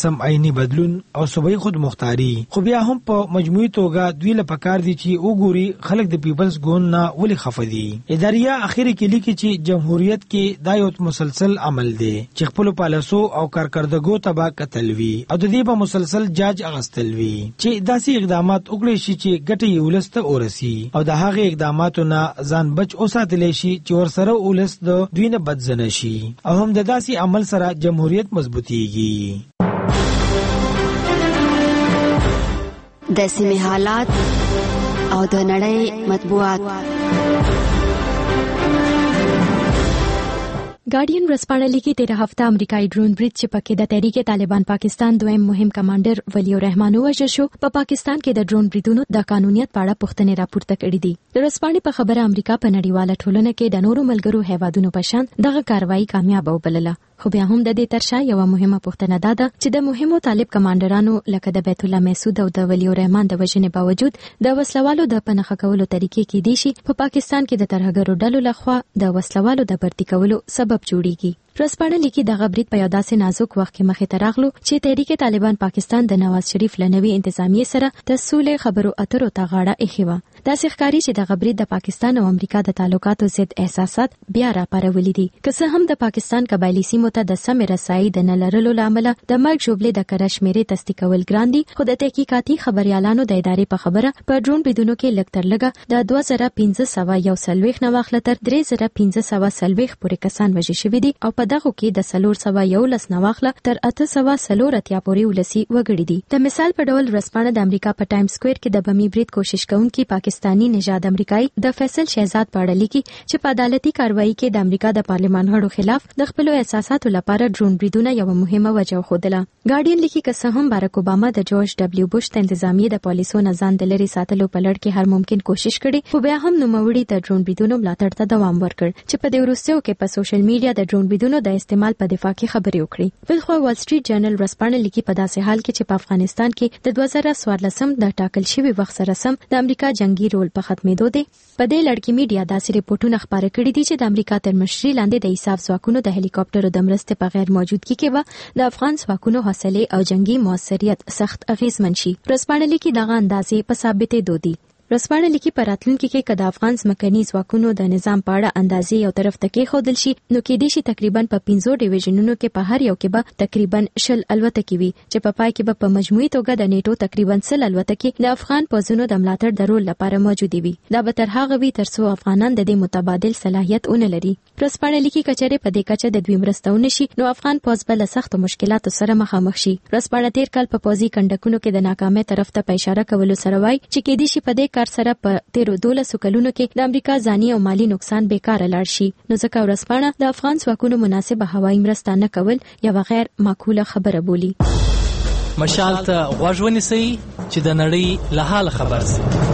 سم عیني بدلون او صوبایي خودمختاري خو بیا هم په مجموعي توګه دوی له پکار دي چې وګوري خلک د پیپلز ګوند نه ولې خفدي اداريه اخیری کې لیکي چې جمهوریت کې دا یو مسلسل عمل دی چې خپل پالیسو او کارکردګو تبا قتلوي او د دې په مسلسل جاج اغستلوي چې داسې اقدامات وکړي شي چې ګټي ولسته ورسي او د هغه اقداماتو نه ځان بچ اوساتلی شي چې ورسره ولس د دوی نه بدزنه شي او هم د داسې عمل سره جمهوریت مضبوطیږي. د سیمې حالات او د نړۍ مطبوعات. ګارډین ورځپاڼه لیکي تیره هفته امریکایي ډرون برید چې پکې د تحریک طالبان پاکستان دویم مهم کمانډر ولی الرحمن وژل شو په پا پاکستان کې د ډرون بریدونو د قانونیت په اړه پوښتنې راپورته کړې دي. د ورځپاڼې په خبره امریکا په نړیواله ټولنه کې د نورو ملګرو هیوادونو په شان دغه کاروایی کامیاب وبلله خو بیا هم د دې ترشا یو مهمه پوښتنه ده چې د مهمو طالب کمانډرانو لکه د بیت الله مسعود او د ولی الرحمن د وژنې باوجود د وسلوالو د پنهخه کولو طریقې کې دي چې په پا پاکستان کې د ترهګرو ډلو لخوا د وسلوالو د برتی کولو سبب جوړیږي. ورځپاڼه لیکي دغه برید په یو داسې نازک وخت کې مخې ته راغلو چې تحریک طالبان پاکستان د نواز شریف له نوي انتظامیې سره د سولې خبرو اترو ته غاړه ایښې وه. داسې ښکاري چې دغه برید د پاکستان او امریکا د تعلقاتو ضد احساسات بیا راپارولي دي. که څه هم د پاکستان قبایلي سیمو ته د سمې رسایي د نه لرلو له امله د مرګ ژوبلې د کره شمېرې تصدیقول ګران دي خو د تحقیقاتي خبریالانو د ادارې په خبره په ډرون بریدونو کې لږ تر لږه د دوه زره پنځه سوه یو څلوېښت نه واخله تر درې زره پنځه سوه څلوېښت پورې کسان وژل شوي دي او په دغو کې د څلور سوه یولس نه واخله تر اته سوه څلور اتیا پورې ولسي وګړي دي. د مثال په ډول ورځپاڼه د امریکا په ټایم سکوير کې د بمي برید کوشش کوونکي پاکستانی نژاد امریکایي د فیصل شهزاد په اړه لیکي چې په عدالتي کاروایی کې د امریکا د پارلمان غړو خلاف د خپل احساساتو لپاره ډرون بریدونه یو مهمه وجه خوده. ګارډین لیکي که څه هم بارک اوباما د جورج ډبلیو بوش د انتظامیې د پالیسو نه ځان د لرې ساتلو په لړ کې هر ممکن کوشش کړي خو بیا هم نوموړي د ډرون بریدونو ملاتړ ته دوام ورکړ چې په دې وروستیو کې په سوشل میډیا د ډرون بریدونو د استعمال په دفاع کې خبرې وکړي. بلخو وال سټریټ جرنل ورځپاڼه لیکي په داسې حال کې چې په افغانستان کې د دوه زره څوارلسم د ټاکل شوي وخت سره سم د امریکا جنگي رول په ختمېدو دی. په دې لړ کې میډیا داسې ریپورتونه خپاره کړي دي چې د امریکا تر مشرۍ لاندې د ایساف ځواکونو د هلیکاپټرو د مرستې په غیر موجودګي کې به د افغان ځواکونو حوصلې او جنگي موثریت سخت اغیزمن شي. ورځپاڼه لیکي دغه اندازې په ثابتېدو دي. ورځپاڼه لیکي په راتلونکي کې که د افغان ځمکني ځواکونو د نظام په اړه اندازې یو طرف ته کېښودل شي نو کېدای شي تقریبا په پنځو ډیویژنونو کې په هر یو کې به تقریبا شل الوتکې وي چې په پای کې به په مجموعي توګه د نیټو تقریبا سل الوتکې د افغان پوځونو د ملاتړ د رول لپاره موجودې وي. دا به تر هغه وي تر څو افغانان د دې متبادل صلاحیت ونه لري. ورځپاڼه لیکي کچېرې په دې کچه د دوی مرسته ونه شي نو افغان پوځ به له سختو مشکلاتو سره مخامخ شي. ورځپاڼه تیر کال په پوځي کنډکونو کې د ناکامۍ طرف ته په اشاره کولو سره وایي چې کېدای شي په دې کار سره په تیرو دولسو کلونو کې د امریکا ځاني او مالی نقصان بیکاره لاړ شي. نو ځکه ورځپاڼه د افغان ځواکونو مناسبه هوایي مرسته نه کول یوه غیر معقوله خبره بولي. مشال ته غوږ ونیسئ چې د نړۍ له حاله خبر شئ.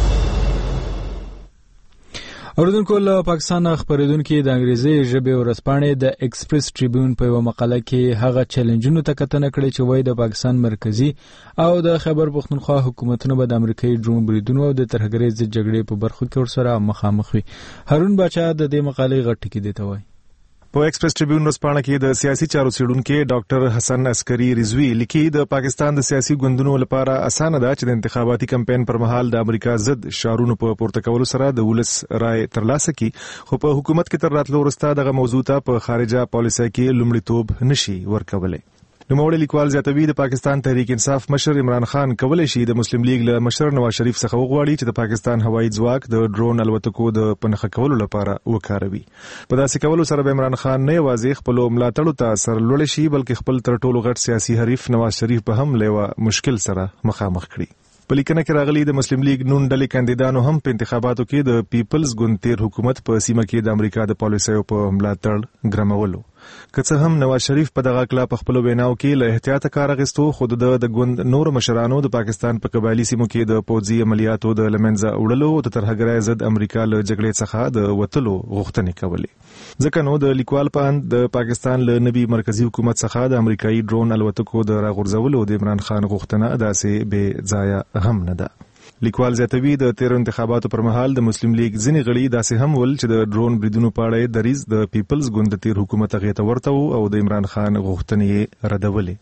اوریدونکو له پاکستان خبرېدونکو د انګریزي ژبې ورځپاڼې د ایکسپریس ټریبیون په یوه مقاله کې هغه چیلنجونو ته کتنه کړې چې وایي د پاکستان مرکزی او د خیبر پختونخوا حکومتونو به د امریکایي ډرون بریدونو او د ترهګرۍ ضد جګړې په برخو کې ورسره مخامخ وي. هارون باچا د دې مقالې غټ ټکی دی ته وایي. په ایکسپریس ټریبیون ورځپاڼه کې د سیاسي چارو څېړونکي ډاکټر حسن عسکري رضوی لیکي د پاکستان د سیاسي ګوندونو لپاره اسانه ده چې د انتخاباتي کمپاین پر مهال د امریکا ضد شعارونو په پورته کولو سره د ولس رائے ترلاسه کړي خو په حکومت کې تر راتلو وروسته دغه موضوع ته په خارجه پالیسۍ کې لومړیتوب نشي ورکولی. نوموړی لیکوال زیاتوي د پاکستان تحریک انصاف مشر عمران خان کولی شي د مسلم لیگ له مشر نواز شریف څخه وغواړي چې د پاکستان هوایي ځواک د ډرون الوتکو د پنهخه کولو لپاره وکاروي. په داسې کولو سره به عمران خان نه یوازې خپل ملاتړو ته سرلوړی شي بلکې خپل تر ټولو غټ سیاسي حریف نواز شریف په هم له مشکل سره مخامخ کړي. په لیکنه کې راغلي د مسلم لیگ نون ډلې کاندیدانو هم په انتخاباتو کې د پیپلز ګوند تیر حکومت په سیمه کې د امریکا د پالیسیو په ملاتړ ګرمولو. که څه هم نواز شریف په دغه کلا په خپل ویناو کې له احتیاط کار اخیستو خو د د ګوند نور مشرانو د پاکستان په قبایلی سیمو کې د پوځي عملیاتو د لمنځه وړلو او د ترهګرۍ ضد امریکا له جګړې څخه د وتلو غوښتنې کولې. ځکه نو د لیکوال په اند د پاکستان له نوي مرکزی حکومت څخه د امریکایي ډرون الوتکو د راغورځولو د عمران خان غوښتنه داسې بې ځایه هم نه ده. لیکوال زیاتوي د تیر انتخاباتو پر مهال د مسلم لیگ ځینې غړي داسې هم ول چې د ډرون بریدونو په اړه دریځ د پیپلز ګوند د تیر حکومت هغې ته ورته و او د عمران خان غوښتنې یې ردولې.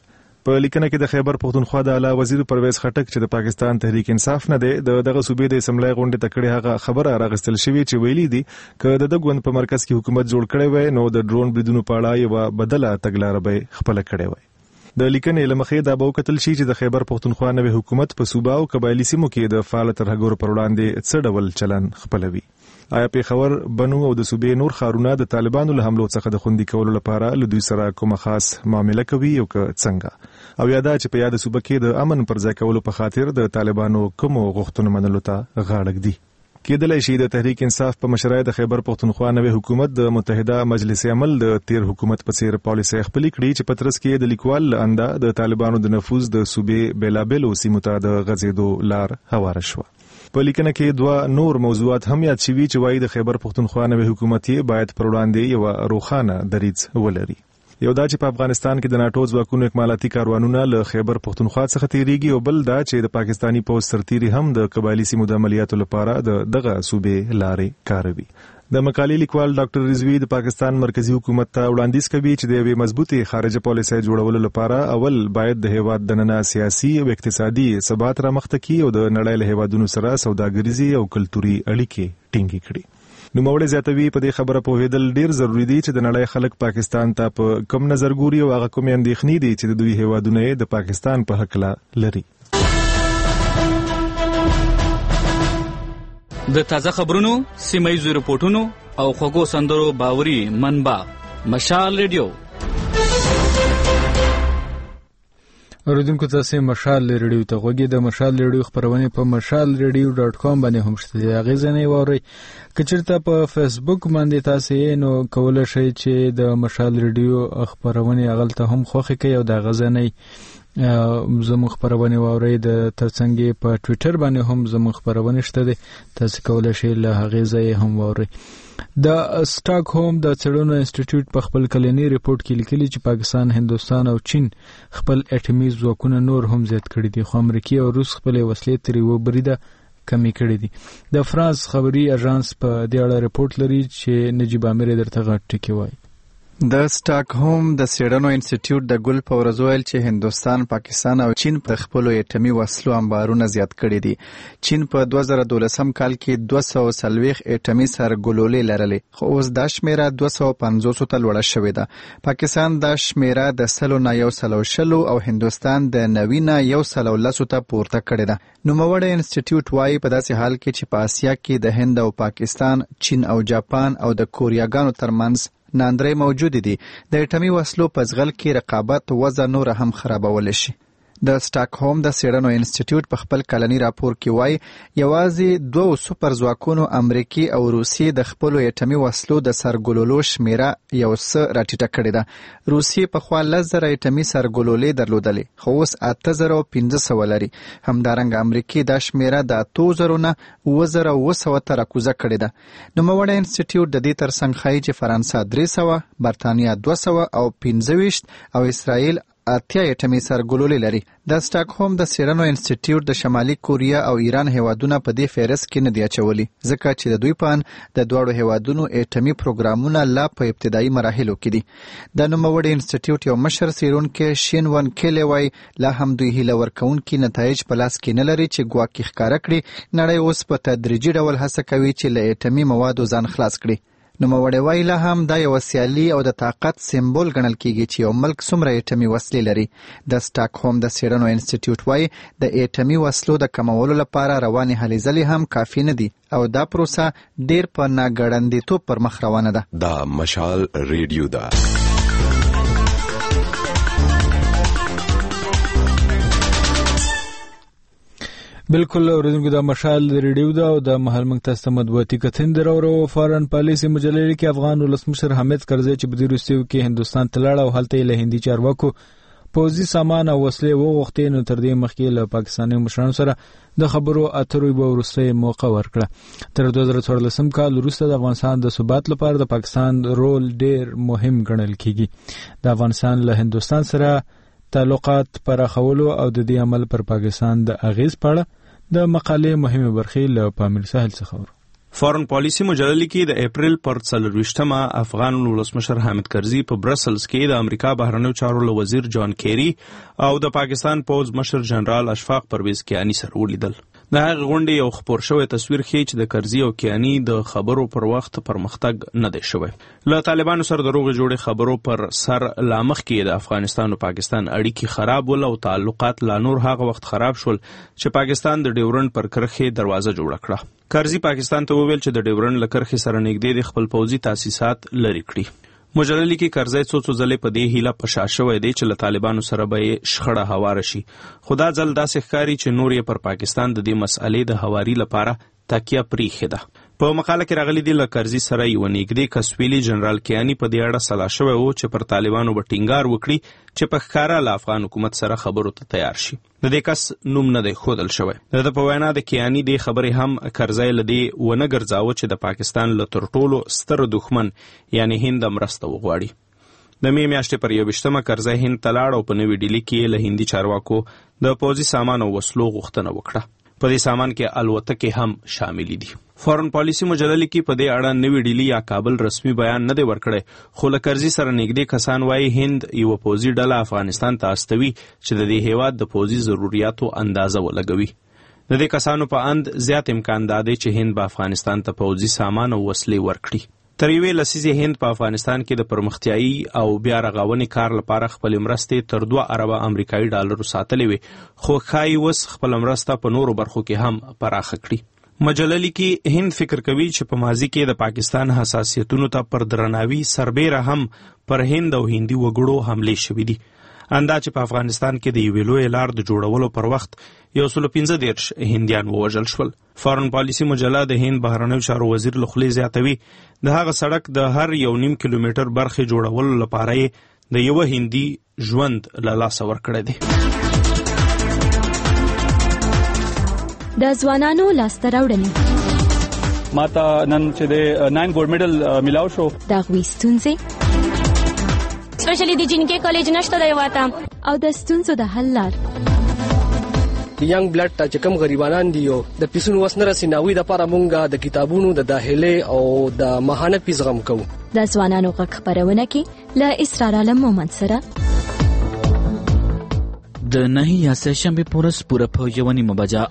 په لیکنه کې د خیبر پختونخوا د اعلی وزیر پرویز خټک چې د پاکستان تحریک انصاف نه دی د دغه صوبې د اسمبلی غونډې تکړه هغه خبره راغستل شوې چې ویلي دي ک د دغه په مرکز کې حکومت جوړ کړی وای نو د ډرون بریدونو په اړه یو بدله تګلارې به خپل کړی وای. د لیکنې لمخې دا به وکتل شي چې د خیبر پختونخوا نوې حکومت په صوبه او قبایلی سیمو کې د فعال ترهګرو پر وړاندې څه ډول چلن خپلوي. آیا پیښور بنو او د صوبې نور ښارونه د طالبانو له حملو څخه د خوندي کولو لپاره له دوی سره کومه خاص معامله کوي او که څنګه او یاده چې په یاد صوبه کې د امن پر ځای کولو په خاطر د طالبانو کوم غوښتنو منلو ته غاړه ږدي. کېدلای شي د تحریک انصاف په مشرۍ د خیبر پختونخوا نوې حکومت د متحده مجلس عمل د تیر حکومت په څیر پالیسي خپل کړي چې پترس کې د لیکوال انده د طالبانو د نفوذ د صوبې بلابل او سیمو ته د غځېدو لار هواره شو. په لیکنه کې دوه نور موضوعات هم یاد شوي چې وايي د خیبر پختونخوا نوې حکومت یې باید پر وړاندې یو روښانه دریځ ولري. یو دا چې په افغانستان کې د ناټو ځواکونو اکمالاتي کاروانونه له خیبر پختونخوا څخه تیریږي او بل دا چې د پاکستانی پوځ سرتیري هم د قبایلی سیمو د عملیاتو لپاره د دغه صوبې لارې کاروي. د مقالې لیکوال ډاکټر رضوی د پاکستان مرکزی حکومت ته وړاندیز کوي چې د یوې مضبوطی خارجه پالیسۍ جوړولو لپاره اول باید د هیواد دننه سیاسي او اقتصادي ثبات رامخته کړي او د نړۍ له هیوادونو سره سوداګریزي او کلتوري اړیکې ټینګې کړي. نوموړی زیاتوي په دې خبره پوهېدل ډیر ضروری دي چې د نړۍ خلک پاکستان ته په کم نظر ګوري او هغه کومې اندېښنې دي چې د دوی هیوادونه د پاکستان په حق لري. د تازه خبرونو، سیمایي رپورټونو او خوږو سندرو باوري منبع مشال ریډیو. اوریدونکو تاسو مشال ریډیو ته غوږی د مشال ریډیو خبرونه په مشال ریډیو ډاټ کام باندې هم شته. هغه ځنه ووري کچرته په فیسبوک باندې تاسو نو کولای شئ چې د مشال ریډیو خبرونه اغلته هم خوخه کوي او د غزنه زموږ خبرونه ووري د ترڅنګ په ټوئیټر باندې هم زموږ خبرونه شته دي تاسو کولای شئ له هغه ځای هم ووري. د سټاک هوم د څېړنو انسټیټیوټ په خپل کلنی ریپورت کې لیکلي چې پاکستان، هندستان او چین خپل اټومي ځواکونه نور هم زیات کړي دي خو امریکا او روس خپل وسلې ترې وبریده کمی کړي دي. د فرانس خبري اژانس په دې اړه ریپورت لري چې نجیب امیر درته غټ ټکی وایي. د سټاک هوم د څېړنو انسټیټیوټ د ګل په ورځ ویل چې هندستان، پاکستان او چین په خپلو اټومي وسلو انبارونه زیات کړي دي. چین په دوه زره دولسم کال کې دوه سوه څلوېښت اټومي سرګلولې لرلې خو اوس دا شمیره دوه سوه پنځوسو ته لوړه شوې ده. پاکستان دا شمیره د سلو نه یو سلو شلو او هندوستان د نوي نه یو سلو لسو ته پورته کړې ده. نوموړی انسټیټیوټ وایي په داسې حال کې چې په اسیا کې د هند او پاکستان، چین او جاپان او د کوریاګانو ترمنځ ناندرې موجود دي د اټومي وسلو په ځغل کې رقابت وضع نور هم خرابولی شي. د سټاک هوم د څېړنو انسټیټیوټ په خپل کلنی راپور کې وایي یوازې دوه سوپر ځواکونو امریکا او روسیې د خپلو اټومي وسلو د سرګلولو شمیره یو څه راټیټه کړې ده. روسیې پخوا لس زره اټومي سرګلولې درلودلې خو اوس اته زره پنځه سوه لري. همدارنګه امریکا دا شمیره د اتو زرو نه اووه زره اووه سوه ته راکوزه کړې ده. نوموړی انسټیټیوټ د دې ترڅنګ ښایي چې فرانسه درې سوه، برتانیا دوه سوه او پنځه ویشت او اسرائیل اتیا اټومي سرګلولې لري. د سټاک هوم د څېړنو انسټیټیوټ د شمالي کوریا او ایران هیوادونه په دې فهرست کې نه دي اچولي ځکه چې د دوی په اند د دواړو هیوادونو اټومي پروګرامونه لا په ابتدایي مراحلو کې دي. د نوموړي انسټیټیوټ یو مشر څېړونکی شین ون کیلی وایي لا هم دوی هیله ورکوونکي نتایج په لاس کې نه لري چې ګواکې ښکاره کړي نړۍ اوس په تدریجي ډول هڅه کوي چې له اټومي موادو ځان خلاص کړي. نوموړی وایي لا هم دا یو سیالي او د طاقت سمبول ګڼل کیږي چې یو ملک څومره اټومي وسلې لري. د سټاک هوم د څېړنو انسټیټیوټ وایي د اټومي وسلو د کمولو لپاره روانې هلې ځلې هم کافي نه دي او دا پروسه ډیر په ناګړندیتوب پر مخ روانه ده. دا مشال ریډیو ده. بالکل اوریدونکو دا مشال ریډیو دا او د محل موږ تاسو ته مطبوعاتي کتن درو فارن پالیسي مجلې کې افغان ولسمشر حامد کرزي چې په دې وروستیو کې هندستان ته لاړ او هلته له هندي چارواکو پوځي سامان او وسلې وغوښتي نو تر دې مخکې له پاکستاني مشرانو سره د خبرو اترو به وروستۍ موقع ورکړه. تر دوه زره څوارلسم کال وروسته د افغانستان د ثبات لپاره د پاکستان رول ډیر مهم ګڼل کیږي. د افغانستان له هندستان سره تعلقات پراخولو او د دې عمل پر پاکستان د اغیز په اړه د مقالې مهمه برخې له پامیر ساحل څخه ورو. فارن پالیسي مجله لیکي د اپریل پر څلرویشتمه افغان ولسمشر حامد کرزي په برسلز کې د امریکا بهرنیو چارو وزیر جان کیری او د پاکستان پوز مشر جنرال اشفاق پرویز کیانی سره ولیدل. د هغې غونډې یو خپور شوی تصویر ښیي چې د کرزي او کیانی د خبرو پر وخت پرمختګ نه دی شوی. له طالبانو سره د روغې جوړې خبرو پر سر لا مخکې د افغانستان او پاکستان اړیکې خراب ول او تعلقات لا نور هغه وخت خراب شول چې پاکستان د ډیورنډ پر کرښې دروازه جوړه کړه. کرزي پاکستان ته وویل چې د ډیورنډ له کرښې سره نږدې د خپل پوځي تاسیسات لرې کړي. مجله لیکي کرزی څو څو ځلې په دې هیله په شا شوی دی چې له طالبانو سره به یې شخړه هواره شي، خو دا ځل داسې ښکاري چې نور یې پر پاکستان د دې مسئلې د هواري لپاره تکیه پرېښې ده. په مقاله کې راغلي دي له کرزي سره یو نږدې کس ویلي جنرال کیانی په دې اړه سلا شوی و چې پر طالبانو به ټینګار وکړي چې په ښکاره له افغان حکومت سره خبرو ته تیار شي. د دې کس نوم نه دی ښودل شوی. د ده په وینا د کیانی دې خبرې هم کرزی له دې ونه ګرځاوه چې د پاکستان له تر ټولو ستر دښمن یعنی هند مرسته وغواړي. د مې میاشتې پر یوویشتمه کرزی هند ته لاړ او په نوې ډیلي کې له هندي چارواکو د پوځي سامان او وسلو غوښتنه وکړه. په دې سامان کې الوتکې هم شاملې دي. فارن پالیسي مجله لیکي په دې اړه نوې ډیلي یا کابل رسمي بیان نه دی ورکړی، خو له کرزي سره نږدې کسان وایي هند یوه پوځي ډله افغانستان ته استوي چې د دې هیواد د پوځي ضروریاتو اندازه ولګوي. د دې کسانو په اند زیات امکان دا دی چې هند به افغانستان ته پوځي سامان او وسلې ورکړي. تر یوې لسیزې هند په افغانستان کې د پرمختیایي او بیا رغونې کار لپاره خپلې مرستې تر دوه اربه امریکایي ډالرو ساتلې وې، خو ښایي اوس خپله مرسته په نورو برخو کې هم پراخه کړي. مجله لیکي هند فکر کوي چې په ماضي کې د پاکستان حساسیتونو ته پر درناوي سربیره هم پر هند او هندي وګړو حملې شوي دي. اندا چې په افغانستان کې د یوې لویې لار د جوړولو پر وخت یو سلو پنځه دېرش هندیان ووژل شول. فارن پالیسي مجله د هند بهرنیو چارو وزیر له خولې زیاتوي د هغه سړک د هر یو نیم کیلومتر برخې جوړولو لپاره یې د یوه هندي ژوند له لاسه ورکړی دی. د ځوانانو لاسته راوړنې ما ته نن چې د ناین ګولډ میډل میلاو شو. د هغوی ستونزې سپیشلی د جنکې کالج نشته دی واته او د ستونزو د حل لار. د ینګ بلډ ته چې کوم غریبانان دي یو د پیسونو وس نه رسي ناوی د پاره مونږه د کتابونو د داخلي او د ماهانه فیس غم کوو. د ځوانانو غږ خپرونه کې له اسرار عالم مومند سره د نهي یا سه شنبې په ورځ پوره په یوه نیمه بجه.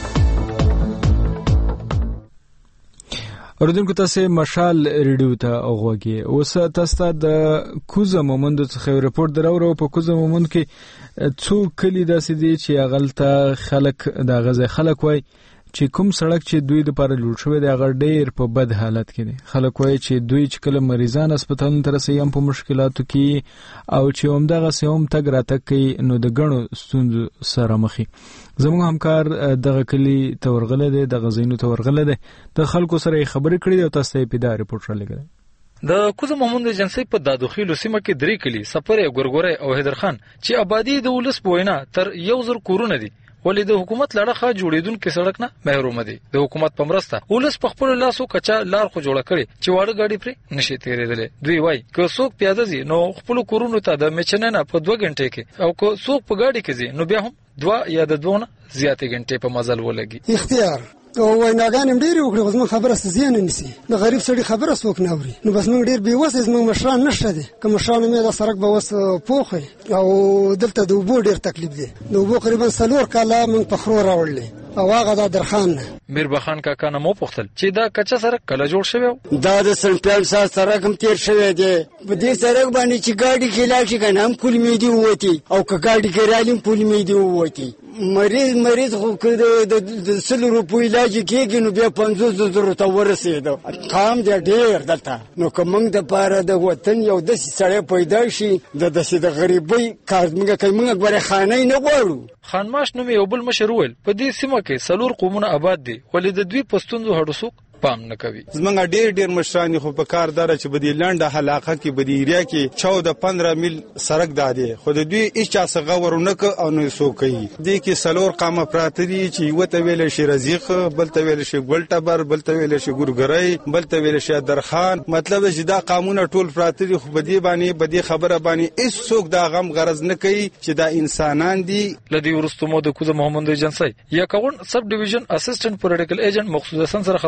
اوریدونکو تاسو مشال ریډیو ته غوږی اوس تاسو ته د کوزه مومند څخه ریپورت دراوړو. په کوزه مومند کې څو کلی داسې دي چې هغلته خلک د غزه خلک وای چې کوم سړک چې دوی د لپاره جوړ شوی دی هغه ډیر په بد حالت کې دی. خلک وای چې دوی چې کله مریضان هسپتالونو ته رسي هم په مشکلاتو کې او چې همدغه سوم تګ راتګ کوي نو د غنو ستونزو سره مخي. زموږ همکار دغه کلی ته ورغله دی دغه زینو ته ورغله دی د خلکو سره خبرې کړې او تاسو ته په دا ریپورت را لګل. د کوزه محمود ایجنسی په دادوخیلو سیمه کې درې کلی سفر ګورګورې او حیدرخان چې آبادی د ولس په وینا تر یو زر کورونه دي ولې د حکومت لړخه جوړیدونکو سړک نه محروم دي. د حکومت په مرسته ولس په خپل لاسو کچا لار خو جوړه کړي چې واړه گاډي پرې نشي تیرېدل. دوی وای که څوک پیاده زی نو خپل کورونو ته د میچنه په دوه غنټې کې او که څوک په گاډي کې زی نو بیا هم دوه یا د دوه زیاتې غنټې په مزل ولګي. اختیار او ویناګان هم ډېر وکړي خو زموږ خبره ستزیان نسی د غریب سړي خبره څوک نه اوري نو بس موږ ډېر بېوسه زموږ مشران نشته دي که مشران مې د سړک به اوس پوخ او دلته د اوبو ډېر تکلیف دی. د اوبو قریبا څلور کاله موږ په خرو راوړلې او هغه د درخان نه میربخان کاکا نه مو پوښتل چې دا کچا سړک کله جوړ شوی. دا د سنپیان سات سړک هم تیر شوی دی. په دې سړک باندې چې ګاډي کې لاړ شي کنه هم پول مې دی ووتی او که ګاډي کې رالم پول مې دی ووتی. مریض مریض خو که د سلو روپو علاج کېږي نو بیا پنځوس زرو ته ورسېده. کام دی ډېر دلته نو که موږ دپاره د وطن یو داسې سړی پیدا شي د داسې د غریبۍ کار موږ کوي موږ ګورې خانۍ نه غواړو. خانماش نوم یو بل مشر وویل په دې سیمه کې څلور قومونه آباد دي ولې د دوی په ستونزو هډوسوک پام نه کوي. زمونږ ډېر ډېر مشران خو په کار داره چې بدی لنډه حلاقه کې بدی ایریا کې چودہ پندرہ میل سړک دادي خو د دوی هیڅ چا څه غور نه ک او نه سو کوي. دې کې سلور قامه پراته دي چې یو ته ویل شي رزیق بل ته ویل شي ګلټبر بل ته ویل شي ګورګرای بل ته ویل شي درخان. مطلب چې دا قانون ټول پراته دي خو بدی باندې بدی خبره باندې هیڅ څوک دا غم غرض نه کوي چې دا انسانان دي. لدی ورستمو د کوزه محمد ایجنسی یا کون سب ډیویژن اسسټنټ پولیټیکل ایجنټ مقصود حسن سره خبرې وکړې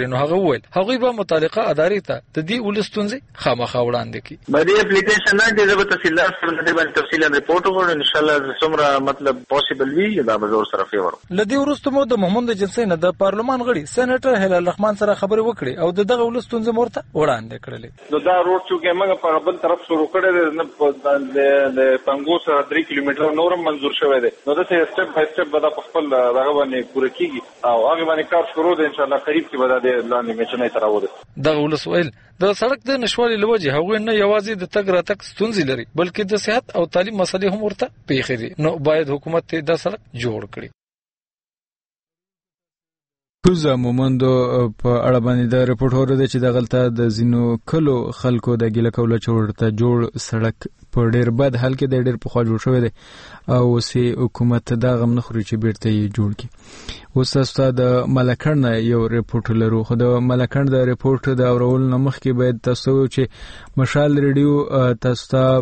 کړي. نو هغه وویل هغوی به متعلقه ادارې ته د دې ولستونځي خامخا وړاندې کړي. باندې اپلیکیشن نه د زبر تفصیلات سره د باندې تفصیلا ریپورت وکړو ان شاء الله څومره مطلب پوسیبل وي دا به زور سره فیور. لدی ورستو مو د محمود جنسي نه د پارلمان غړي سېنیټر هلال رحمان سره خبرې وکړي او دغه ولستونځي مورته وړاندې کړلې. نو دا روډ چې موږ په بل طرف شروع کړی نه د پنګو سره درې کیلومتر نورم منزور شوی دی. نو دا سټپ بای سټپ به په خپل دغه باندې پوره کیږي او هغه باندې کار شروع دی ان شاء الله قریب کې به دا د لاندې میچنې تر راوړي. دغه ولسوال د سړک د نشوالي لوجه هغه نه یوازې د تګ راتګ ستونزې لري بلکې د صحت او تعلیم مسلې هم ورته پیښې دي. نو باید حکومت ته دا سړک جوړ کړي. کوزه مومندو په اړه باندې د ریپورت اوره چې دغلته د زینو کلو خلکو د ګیله کولو چورته جوړ سړک په ډیر بد حال کې د ډیر په خوا جوړ شوی دی او سي حکومت دا غم نه خوري چې بیرته یې جوړ کړي. اوس تاسو د ملکند یو ریپورت لرو. خو د ملکند د ریپورت د اورول نمخ کې باید تاسو چې مشال ریډیو تاسو ته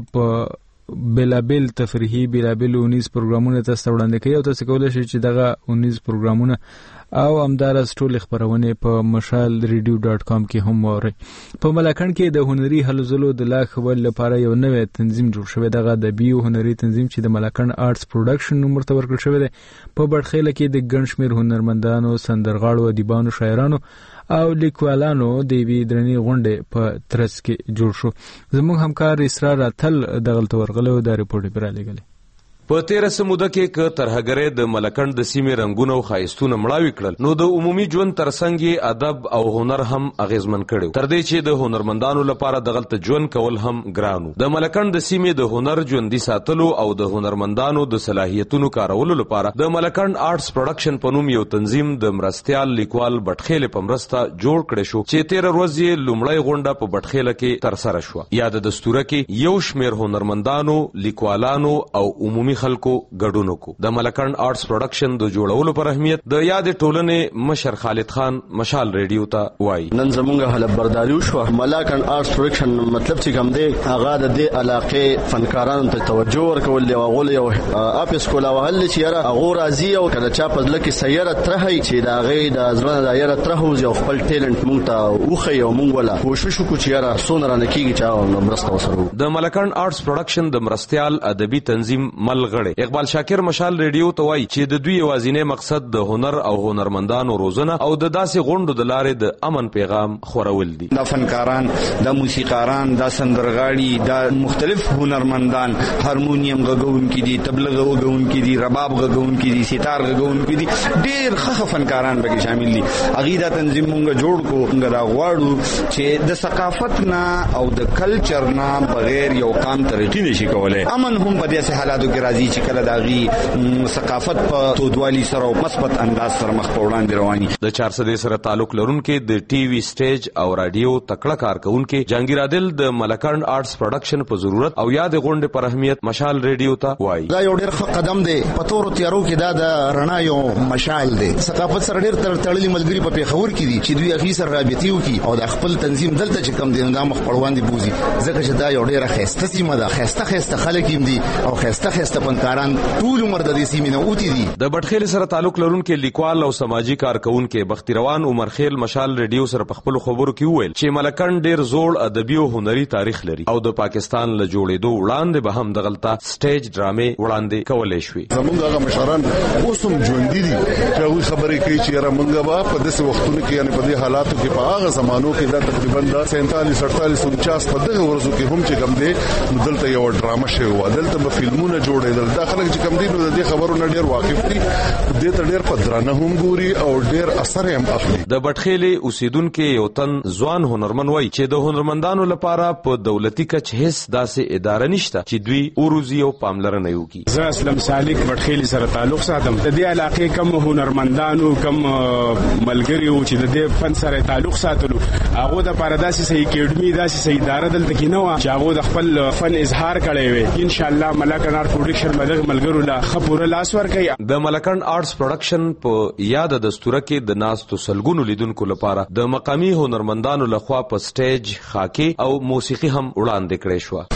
په بلابل تفریحي بلابل اونیز پروګرامونه تاسو وړاندې کوي او تاسو کولای شئ چې دغه اونیز پروګرامونه او همدارس ټول خبرونه په مشال ریډیو ډاټ کام کې هم ووري. په ملکند کې د هنري هلو ځلو د لا خبر لپاره یو نوې تنظیم جوړ شوی. دغه د بیو هنري تنظیم چې د ملکند آرټس پروډکشن نوم ورته ورکړل شوی دی په بډخیله کې د ګڼ شمېر هنرمندانو سندرغاړو ادیبانو شاعرانو او لیکوالانو د وی درنی غونډه په ترڅ کې جوړ شو. زموږ همکار اسرار اتل دغلت ورغلو د ریپورت پر لګل. په تیره سموده کې ک ترهګری د ملکند د سیمې رنگونه او خایستونه مړاوي کړل نو د عمومي ژوند ترڅنګ ادب او هنر هم اغیزمن کړي تر دې چې د هنرمندانو لپاره دغلت ژوند کول هم ګرانو. د ملکند د سیمې د هنر ژوندۍ ساتلو او د هنرمندانو د صلاحیتونو کارولو لپاره د ملکند آرټس پروډکشن په نوم یو تنظیم د مرستيال لیکوال بټخیل په مرسته جوړ کړي شو چې تیره ورځ یې لومړی غونډه په بټخیل کې تر سره شو. یا د دستوره کې یو شمېر هنرمندانو لیکوالانو او عمومي خلکو ګډون کو. د ملکند آرټس پروډکشن د جوړولو پر اهمیت د یاد ټولنې مشر خالد خان مشال ریډیو ته وایي. نن زمونږه حلب برداری شو. ملکند آرټس پروډکشن مطلب چې کوم دی هغه د دې علاقې فنکارانو ته توجه ورکول دی او غول یو اپس کولا وهل چې یاره هغه راځي او کله چا په لکه سیاره ترهي چې دا غي د ځوان دایره ترهو یو خپل ټیلنت مونږ ته وخی او مونږ ولا کوشش وکړو چې یاره سونره نکیږي چې مرسته وسرو. د ملکند آرټس پروډکشن د مرستيال ادبي تنظیم ملغړي اقبال شاکر مشال ریډیو ته وایي چې د دوی یوازینی مقصد د هنر او هنرمندانو روزنه او د داسې غونډو د لارې د امن پیغام خورول دي. د فنکاران د موسیقاران د سندرغاړي د مختلف هنرمندان هارمونیم غږونکي دي تبله غږونکي دي رباب غږونکي دي ستار غږونکي دي ډېر ښه فنکاران پکې شامل دي. هغه د تنظیم مونږ جوړ کو موږ دا غواړو چې د ثقافت نه او د کلچر نه بغیر یو کام ترقی نشي کولای. امن هم په داسې حالاتو کې راځي چې کله داغي ثقافت په تودوالي سره او مثبت انداز سره مخ په وړاندې رواني. د چارسدې سره تعلق لرونکي د ټي وي سټیج او رادیو تکړه کارکونکي جهانگیر عادل د ملکند آرټس پروډکشن په ضرورت او یاد غونډه پر اهمیت مشال ریډیو ته وایي. دا یو ډېر ښه قدم دی په تورو تیارو کې دا د رڼا یو مشال دی. ثقافت سره ډېر تړلي ملګری په پیښور کې دي چې دوی هغه سره رابطې وکړي او د خپل تنظیم دلته چې کم دي دا مخ په وړاندې بوزي ځکه چې دا یو ډېر ښایسته سیمه ده. ښایسته ښایسته خلک هم دي او ښایسته ښایسته فنکاران ټول عمر د دې سیمې نه اوتی دي. د بټخیل سره تعلق لرونکي لیکوال او سماجی کارکونکي بختیروان عمر خیل مشال ریډیو سره په خپل خبرو کې وویل چې ملکند ډیر زوړ ادبي او هنري تاریخ لري او د پاکستان له جوړېدو وړاندې به هم دغلطه سټیج ډرامې وړاندې کولې شوې. زمونږ هغه مشران اوسم ژوند دي چې هغه خبرې کوي چې را مونږ به په داسې وختونو کې یعنی په دې حالاتو کې په هغه زمانو کې دا تقریبا د سینتالیس اړتالیس انچاس په دغه ورځو کې هم چې کوم دی دلته یو ډرامه شوی و دلته به فلمونه جوړېدل. دا خلک چې کوم دي نو د دې خبرو نه ډیر واقف دي دې ته ډیر په درنه هم ګوري او ډیر اثر هم اخلي. د بټخیل اوسیدونکو یو تن ځوان هنرمن وایي چې د هنرمندانو لپاره په دولتي کچ هیڅ داسې اداره نشته چې دوی اوروزي او پاملرنه وکړي. زه اسلم سالک بټخیل سره تعلق ساتم. د دې علاقې کم هنرمندانو کم ملګری او چې د دې فن سره تعلق ساتلو هغه د لپاره داسې صحیح اکیډمي داسې صحیح اداره دلته کې نه و چې هغه د خپل فن اظهار کړي وي. ان شاء الله ملکند آرټس پروډکشن مدغ ملګرو لا خبره لاس ور کوي. د ملکند آرټس پروډکشن په یاد دستوره کې د ناستو سلګونو لیدونکو لپاره د مقامی هنرمندانو لخوا په سټیج خاکي او موسیقي هم وړاندې کړې شو.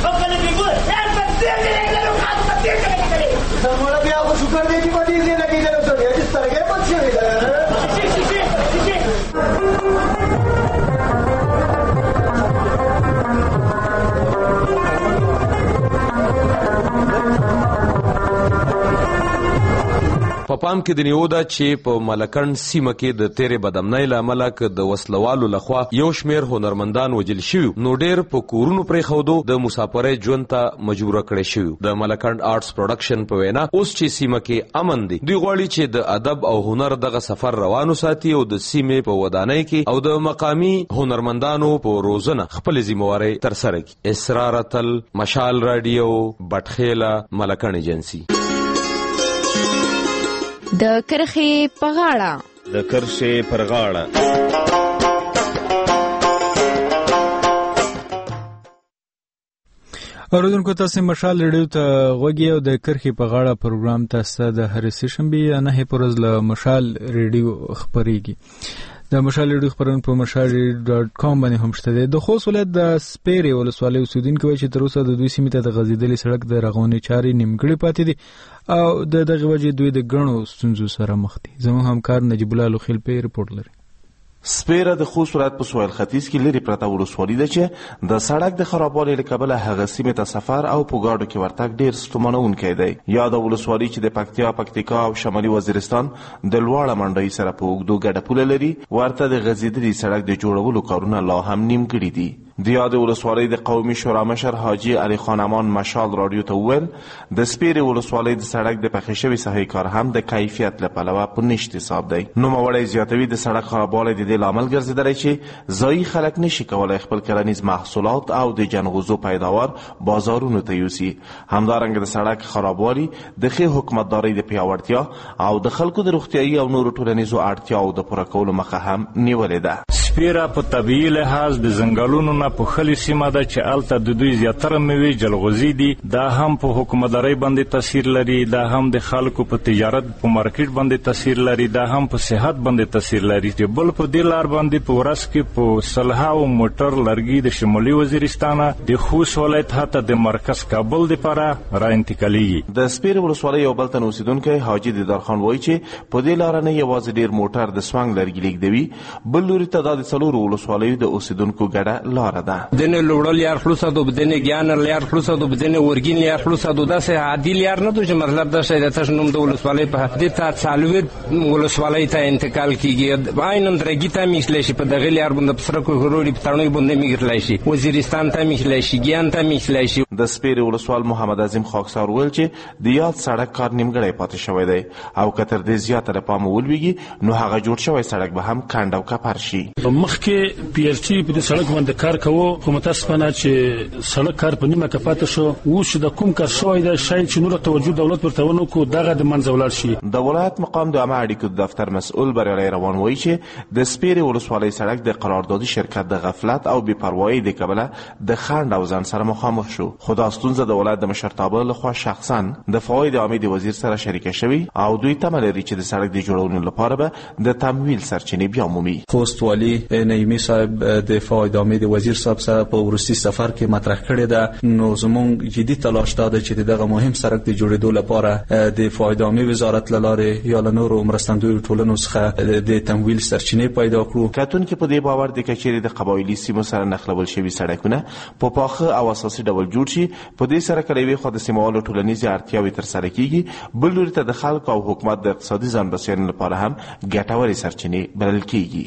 په پام کې د نیو ده چې په ملکند سیمه کې د تیرې بدامنۍ له امله که د وسلوالو لخوا یو شمېر هنرمندان وجل شوي نو ډېر په کورونو پرېښودو د مسافرۍ ژوند ته مجبوره کړی شوي. د ملکند آرټس پروډکشن په وینا اوس چې سیمه کې امن دی دوی غواړي چې د ادب او هنر دغه سفر روانو ساتي او د سیمې په ودانۍ کې او د مقامی هنرمندانو په روزنه خپل ذمہواری ترسره کړي. اسرار اتل، مشال رادیو، بټخیله، ملکند ایجنسی. د کرخې په غاړه د کرښې پر غاړه. اوریدونکو تاسو مشال ریډیو ته غوږی او د کرخې په غاړه پروګرام تاسو د هر سې شنبه نه په ورځ له مشال ریډیو خبريږي. د مشال ریډیو خبرونه په مشال ډاټ کام باندې هم شته. د خوست ولایت د سپیرې ولسوالۍ اوسیدونکو چې تر اوسه د دوی سیمې ته د غځېدلې سړک د رغونې چارې نیمګړې پاتې دي او د دغه وجې دوی د ګڼو ستونزو سره مخ دي. زموږ همکار نجیب الله لوخیل په ریپورت لري. سپیره د خوست ولایت په سویل ختیځ کې لري پرته ولسوالي ده چې د سړک د خرابوالي له کبله هغه سیمې ته سفر او په ګاډو کې ورتګ ډېر ستومانونکی دی. یا د ولسوالي چې د پکتیا، پکتیکا او شمالي وزیرستان د لوړه منډۍ سره په اوږدو ګډه پوله لري ورته د غځېدلي سړک د جوړولو کارونه لا هم نیمګړي دي. د یاد ولسوالۍ د قومي شورا مشر حاجي علي خان امان مشال رادیو ته وویل د سپیرې ولسوالۍ د سړک د پخې شوي ساحې کار هم د کیفیت له پلوه په نشت حساب دی. نوموړی زیاتوي د سړک خرابوالی د دې لامل ګرځېدلی چې ځایي خلک نشي کولی خپل کرنیز محصولات او د جنغوزو پیداوار بازارونو ته یوسي. همدارنګه د سړک خرابوالی د ښې حکومتدارۍ د پیاوړتیا او د خلکو د روغتیایي او نورو ټولنیزو اړتیاو د پوره کولو مخه هم نیولې ده. سپیره په طبیعي لحاظ د ځنګلونو نه په خلي سیمه ده چې هلته د دوی زیاتره مېوې جلغوزي دي. دا هم په حکومتدارۍ باندې تاثیر لري، دا هم د خلکو په تجارت په مارکیټ باندې تاثیر لري، دا هم په صحت باندې تاثیر لري. چې بل په دې لار باندې په ورځ کې په سلهاو موټر لرګي د شمالي وزیرستانه د خوست ولایت حتی د مرکز کابل دپاره را انتقالیږي. د سپیرې ولسوالۍ یو بل تن اوسیدونکی حاجي دیدار خان وایي چې په دې لاره نه یوازې ډېر موټر د سوانګ لرګي لیږدوي، بل لوري ته دا د څلورو ولسوالیو د اوسیدونکو ګډه لاره ده. بدن لوړل یار خلاصو بدن ګیان یار خلاصو بدن ورګین یار خلاصو داسې عادل یار نه چې مطلب دا شی د تاسو نوم د ولسوالۍ په دې ته څالوي ولسوالۍ ته انتقال کیږي. عینن درګی ته میشل شي په دغه یار باندې پسره کو غوړي په تړنوي باندې میګرلای شي، وزیرستان ته میشل شي، ګیان ته میشل شي. د سپیرې ولسوال محمد عظیم خاکسار ویل چې د یاد سړک کار نیمګړی پاتې شوی دی او کتر دې زیاته له پامه ولویږي نو هغه جوړ شوی سړک به هم کاند او کپر شي. مخکې پی ار ټي په سړک باندې کار کوو خو متاسفانه چې سړک کار په نیمه کې پاتې شو. اوس د کوم کار شوی دی شاید چې نور توجه دولت ورته ونه کو دغه د منځ ولاړ شي. د ولایت مقام د عامه اړیکو دفتر مسؤل بریالي روان وایي چې د سپیرې ولسوالۍ سړک د قراردادي شرکت د غفلت او بې پروایۍ د کبله د خنډ او ځان سره مخامخ شو. خو دا ستونزه د ولایت د مشرتابه لخوا شخصا د فواید عامې د وزیر سره شریکه شوي او دوی تمه لري چې د سړک د جوړولو لپاره به د تمویل سرچینې بیا مومي. خوست والی نعیمي صاحب د فواید عامې د وزیر صاحب سره په ورستي سفر کې مطرح کړی ده. نو زموږ جدي تلاش دا ده چې دغه مهم سړک د جوړېدو لپاره د فواید عامې وزارت له لارې یا له نورو مرستندویو ټولنو څخه د تمویل سرچینې پیدا کړو. کتونکي په دې باور دي چې چیرې د قبایلي سیمو سره نښلول شوي سړکونه په پاخه او اساسي ډول جوړ شي په دې سره کله یوې خوا د سیمهوالو ټولنیزې اړتیاوې ترسره کیږي، بل لوري ته د خلکو او حکومت د اقتصادي ځان بسیاینې لپاره هم ګټورې سرچینې بلل کیږي.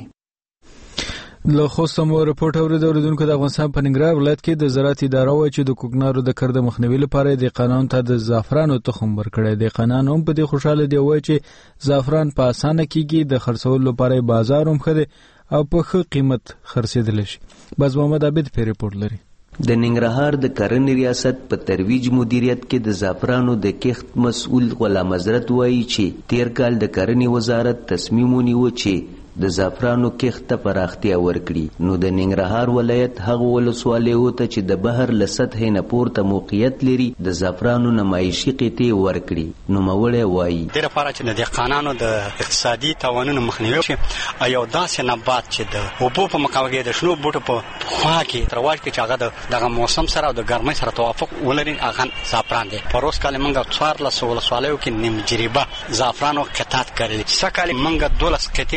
له خوست مو رپورټ اورید اوریدونکو د افغانستان په ننګرهار ولایت کې د زراعت اداره وایي چې د کوکنارو د کرد مخنیوي لپاره د قانون ته د زعفرانو تخم ورکړی دی. قانون هم په دې خوشاله دی وایي چې زعفران په اسانه کیږي، د خرڅولو لپاره بازار هم ښه دی او په ښه قیمت خرڅېدلی شي. باز محمد عابد په ریپورټ لري. د ننګرهار د کرنې ریاست په ترویج مدیریت کې د زعفرانو د کښت مسؤل غلام حضرت وایي چې تیر کال د کرنې وزارت تصمیم ونیو چې د زعفرانو کښت ته پراختیا ورکړي. نو د ننګرهار ولایت هغه ولسوالیو ته چې د بهر له سطحې نه پورته موقعیت لري د زعفرانو نمایشي قطعې ورکړي. نوموړی وایي دې لپاره چې د دهقانانو د اقتصادي تاوانونو مخنیوی شي او یو داسې نبات چې د اوبو په مقابل کې د شنو بوټو په خوا کې تر واج کې چې هغه دغه موسم سره او د ګرمۍ سره توافق ولري هغه زعفران دی. په روز کال موږ څوارلس ولسوالیو کې نیم جریبه زعفرانو قطعات کړلې. سږ کال موږ دولس قطعې نورې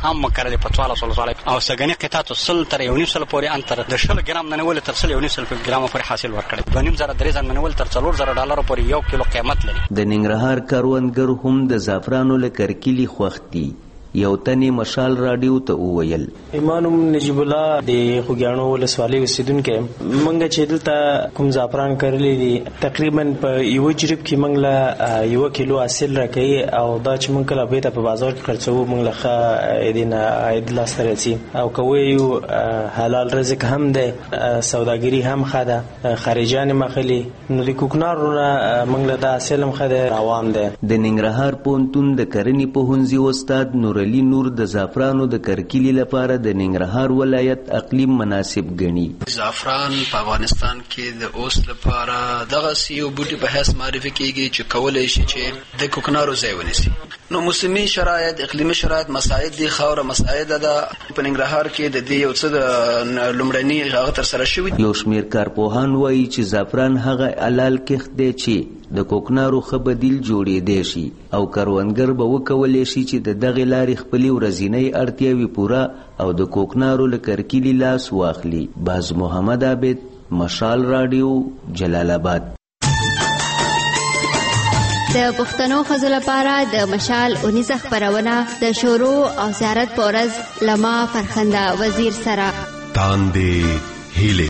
هم مکرل په څوارلس ولسوالۍ او سګنی قطعات سل تر یو نیم سل پورې انتر د شل ګرام نه ول تر سل یو نیم سل ګرام پورې حاصل ورکړي دوه نیم زره درې ځان منول تر څلور زره ډالر پورې یو کیلو قیمت لري. د ننګرهار کروندګر هم د زعفرانو له کرکیلي خوښتي یو تنې مشال راډیو ته وویل. ایمانم نجیب الله د خوګیاڼو ولسوالۍ اوسیدونکی منګه چې دلته کوم زعفران کرلی دي تقریبا په یو جریب کې منګ له یو کیلو حاصل راکړي او دا چې منګ کله به په بازار کې خرڅو منګ له دینه عید لاس راځي او کوي یو حلال رزق هم ده سوداګری هم خاده خارجان مخلي نو د کوکنارونه منګ له د حاصل هم خاده روان ده. د ننګرهار پونتون د کرنې پوهنځي استاد نور علي نور د زعفرانو د کرکیلي لپاره د ننګرهار ولایت اقلیم مناسب ګڼي. زعفران په افغانستان کې د اوس لپاره دغه یو بوټي په حیث معرفي کیږي چې کولای شي چې د کوکنارو ځای ونیسي. نو موسمي شرایط اقلیمي شرایط مساعد دي خاوره مساعد ده په ننګرهار کې د دې یو څه د لومړني هغه تر سره شوی. یو شمیر کارپوهان وایي چې زعفران هغه حلال کښت دی چې د کوکنارو ښه بدیل جوړېدی شي او کروندګر به وکولی شي چې د دغې لارې خپلې ورځنۍ اړتیاوې پوره او د کوکنارو له کرکیلي لاس واخلي. باز محمد عابد، مشال راډیو، جلال آباد. د پښتنو ښځو لپاره د مشال اونیزه خپرونه د شورو او زیارت په ورځ له ما فرخنده وزیر سره. تاندې هیلې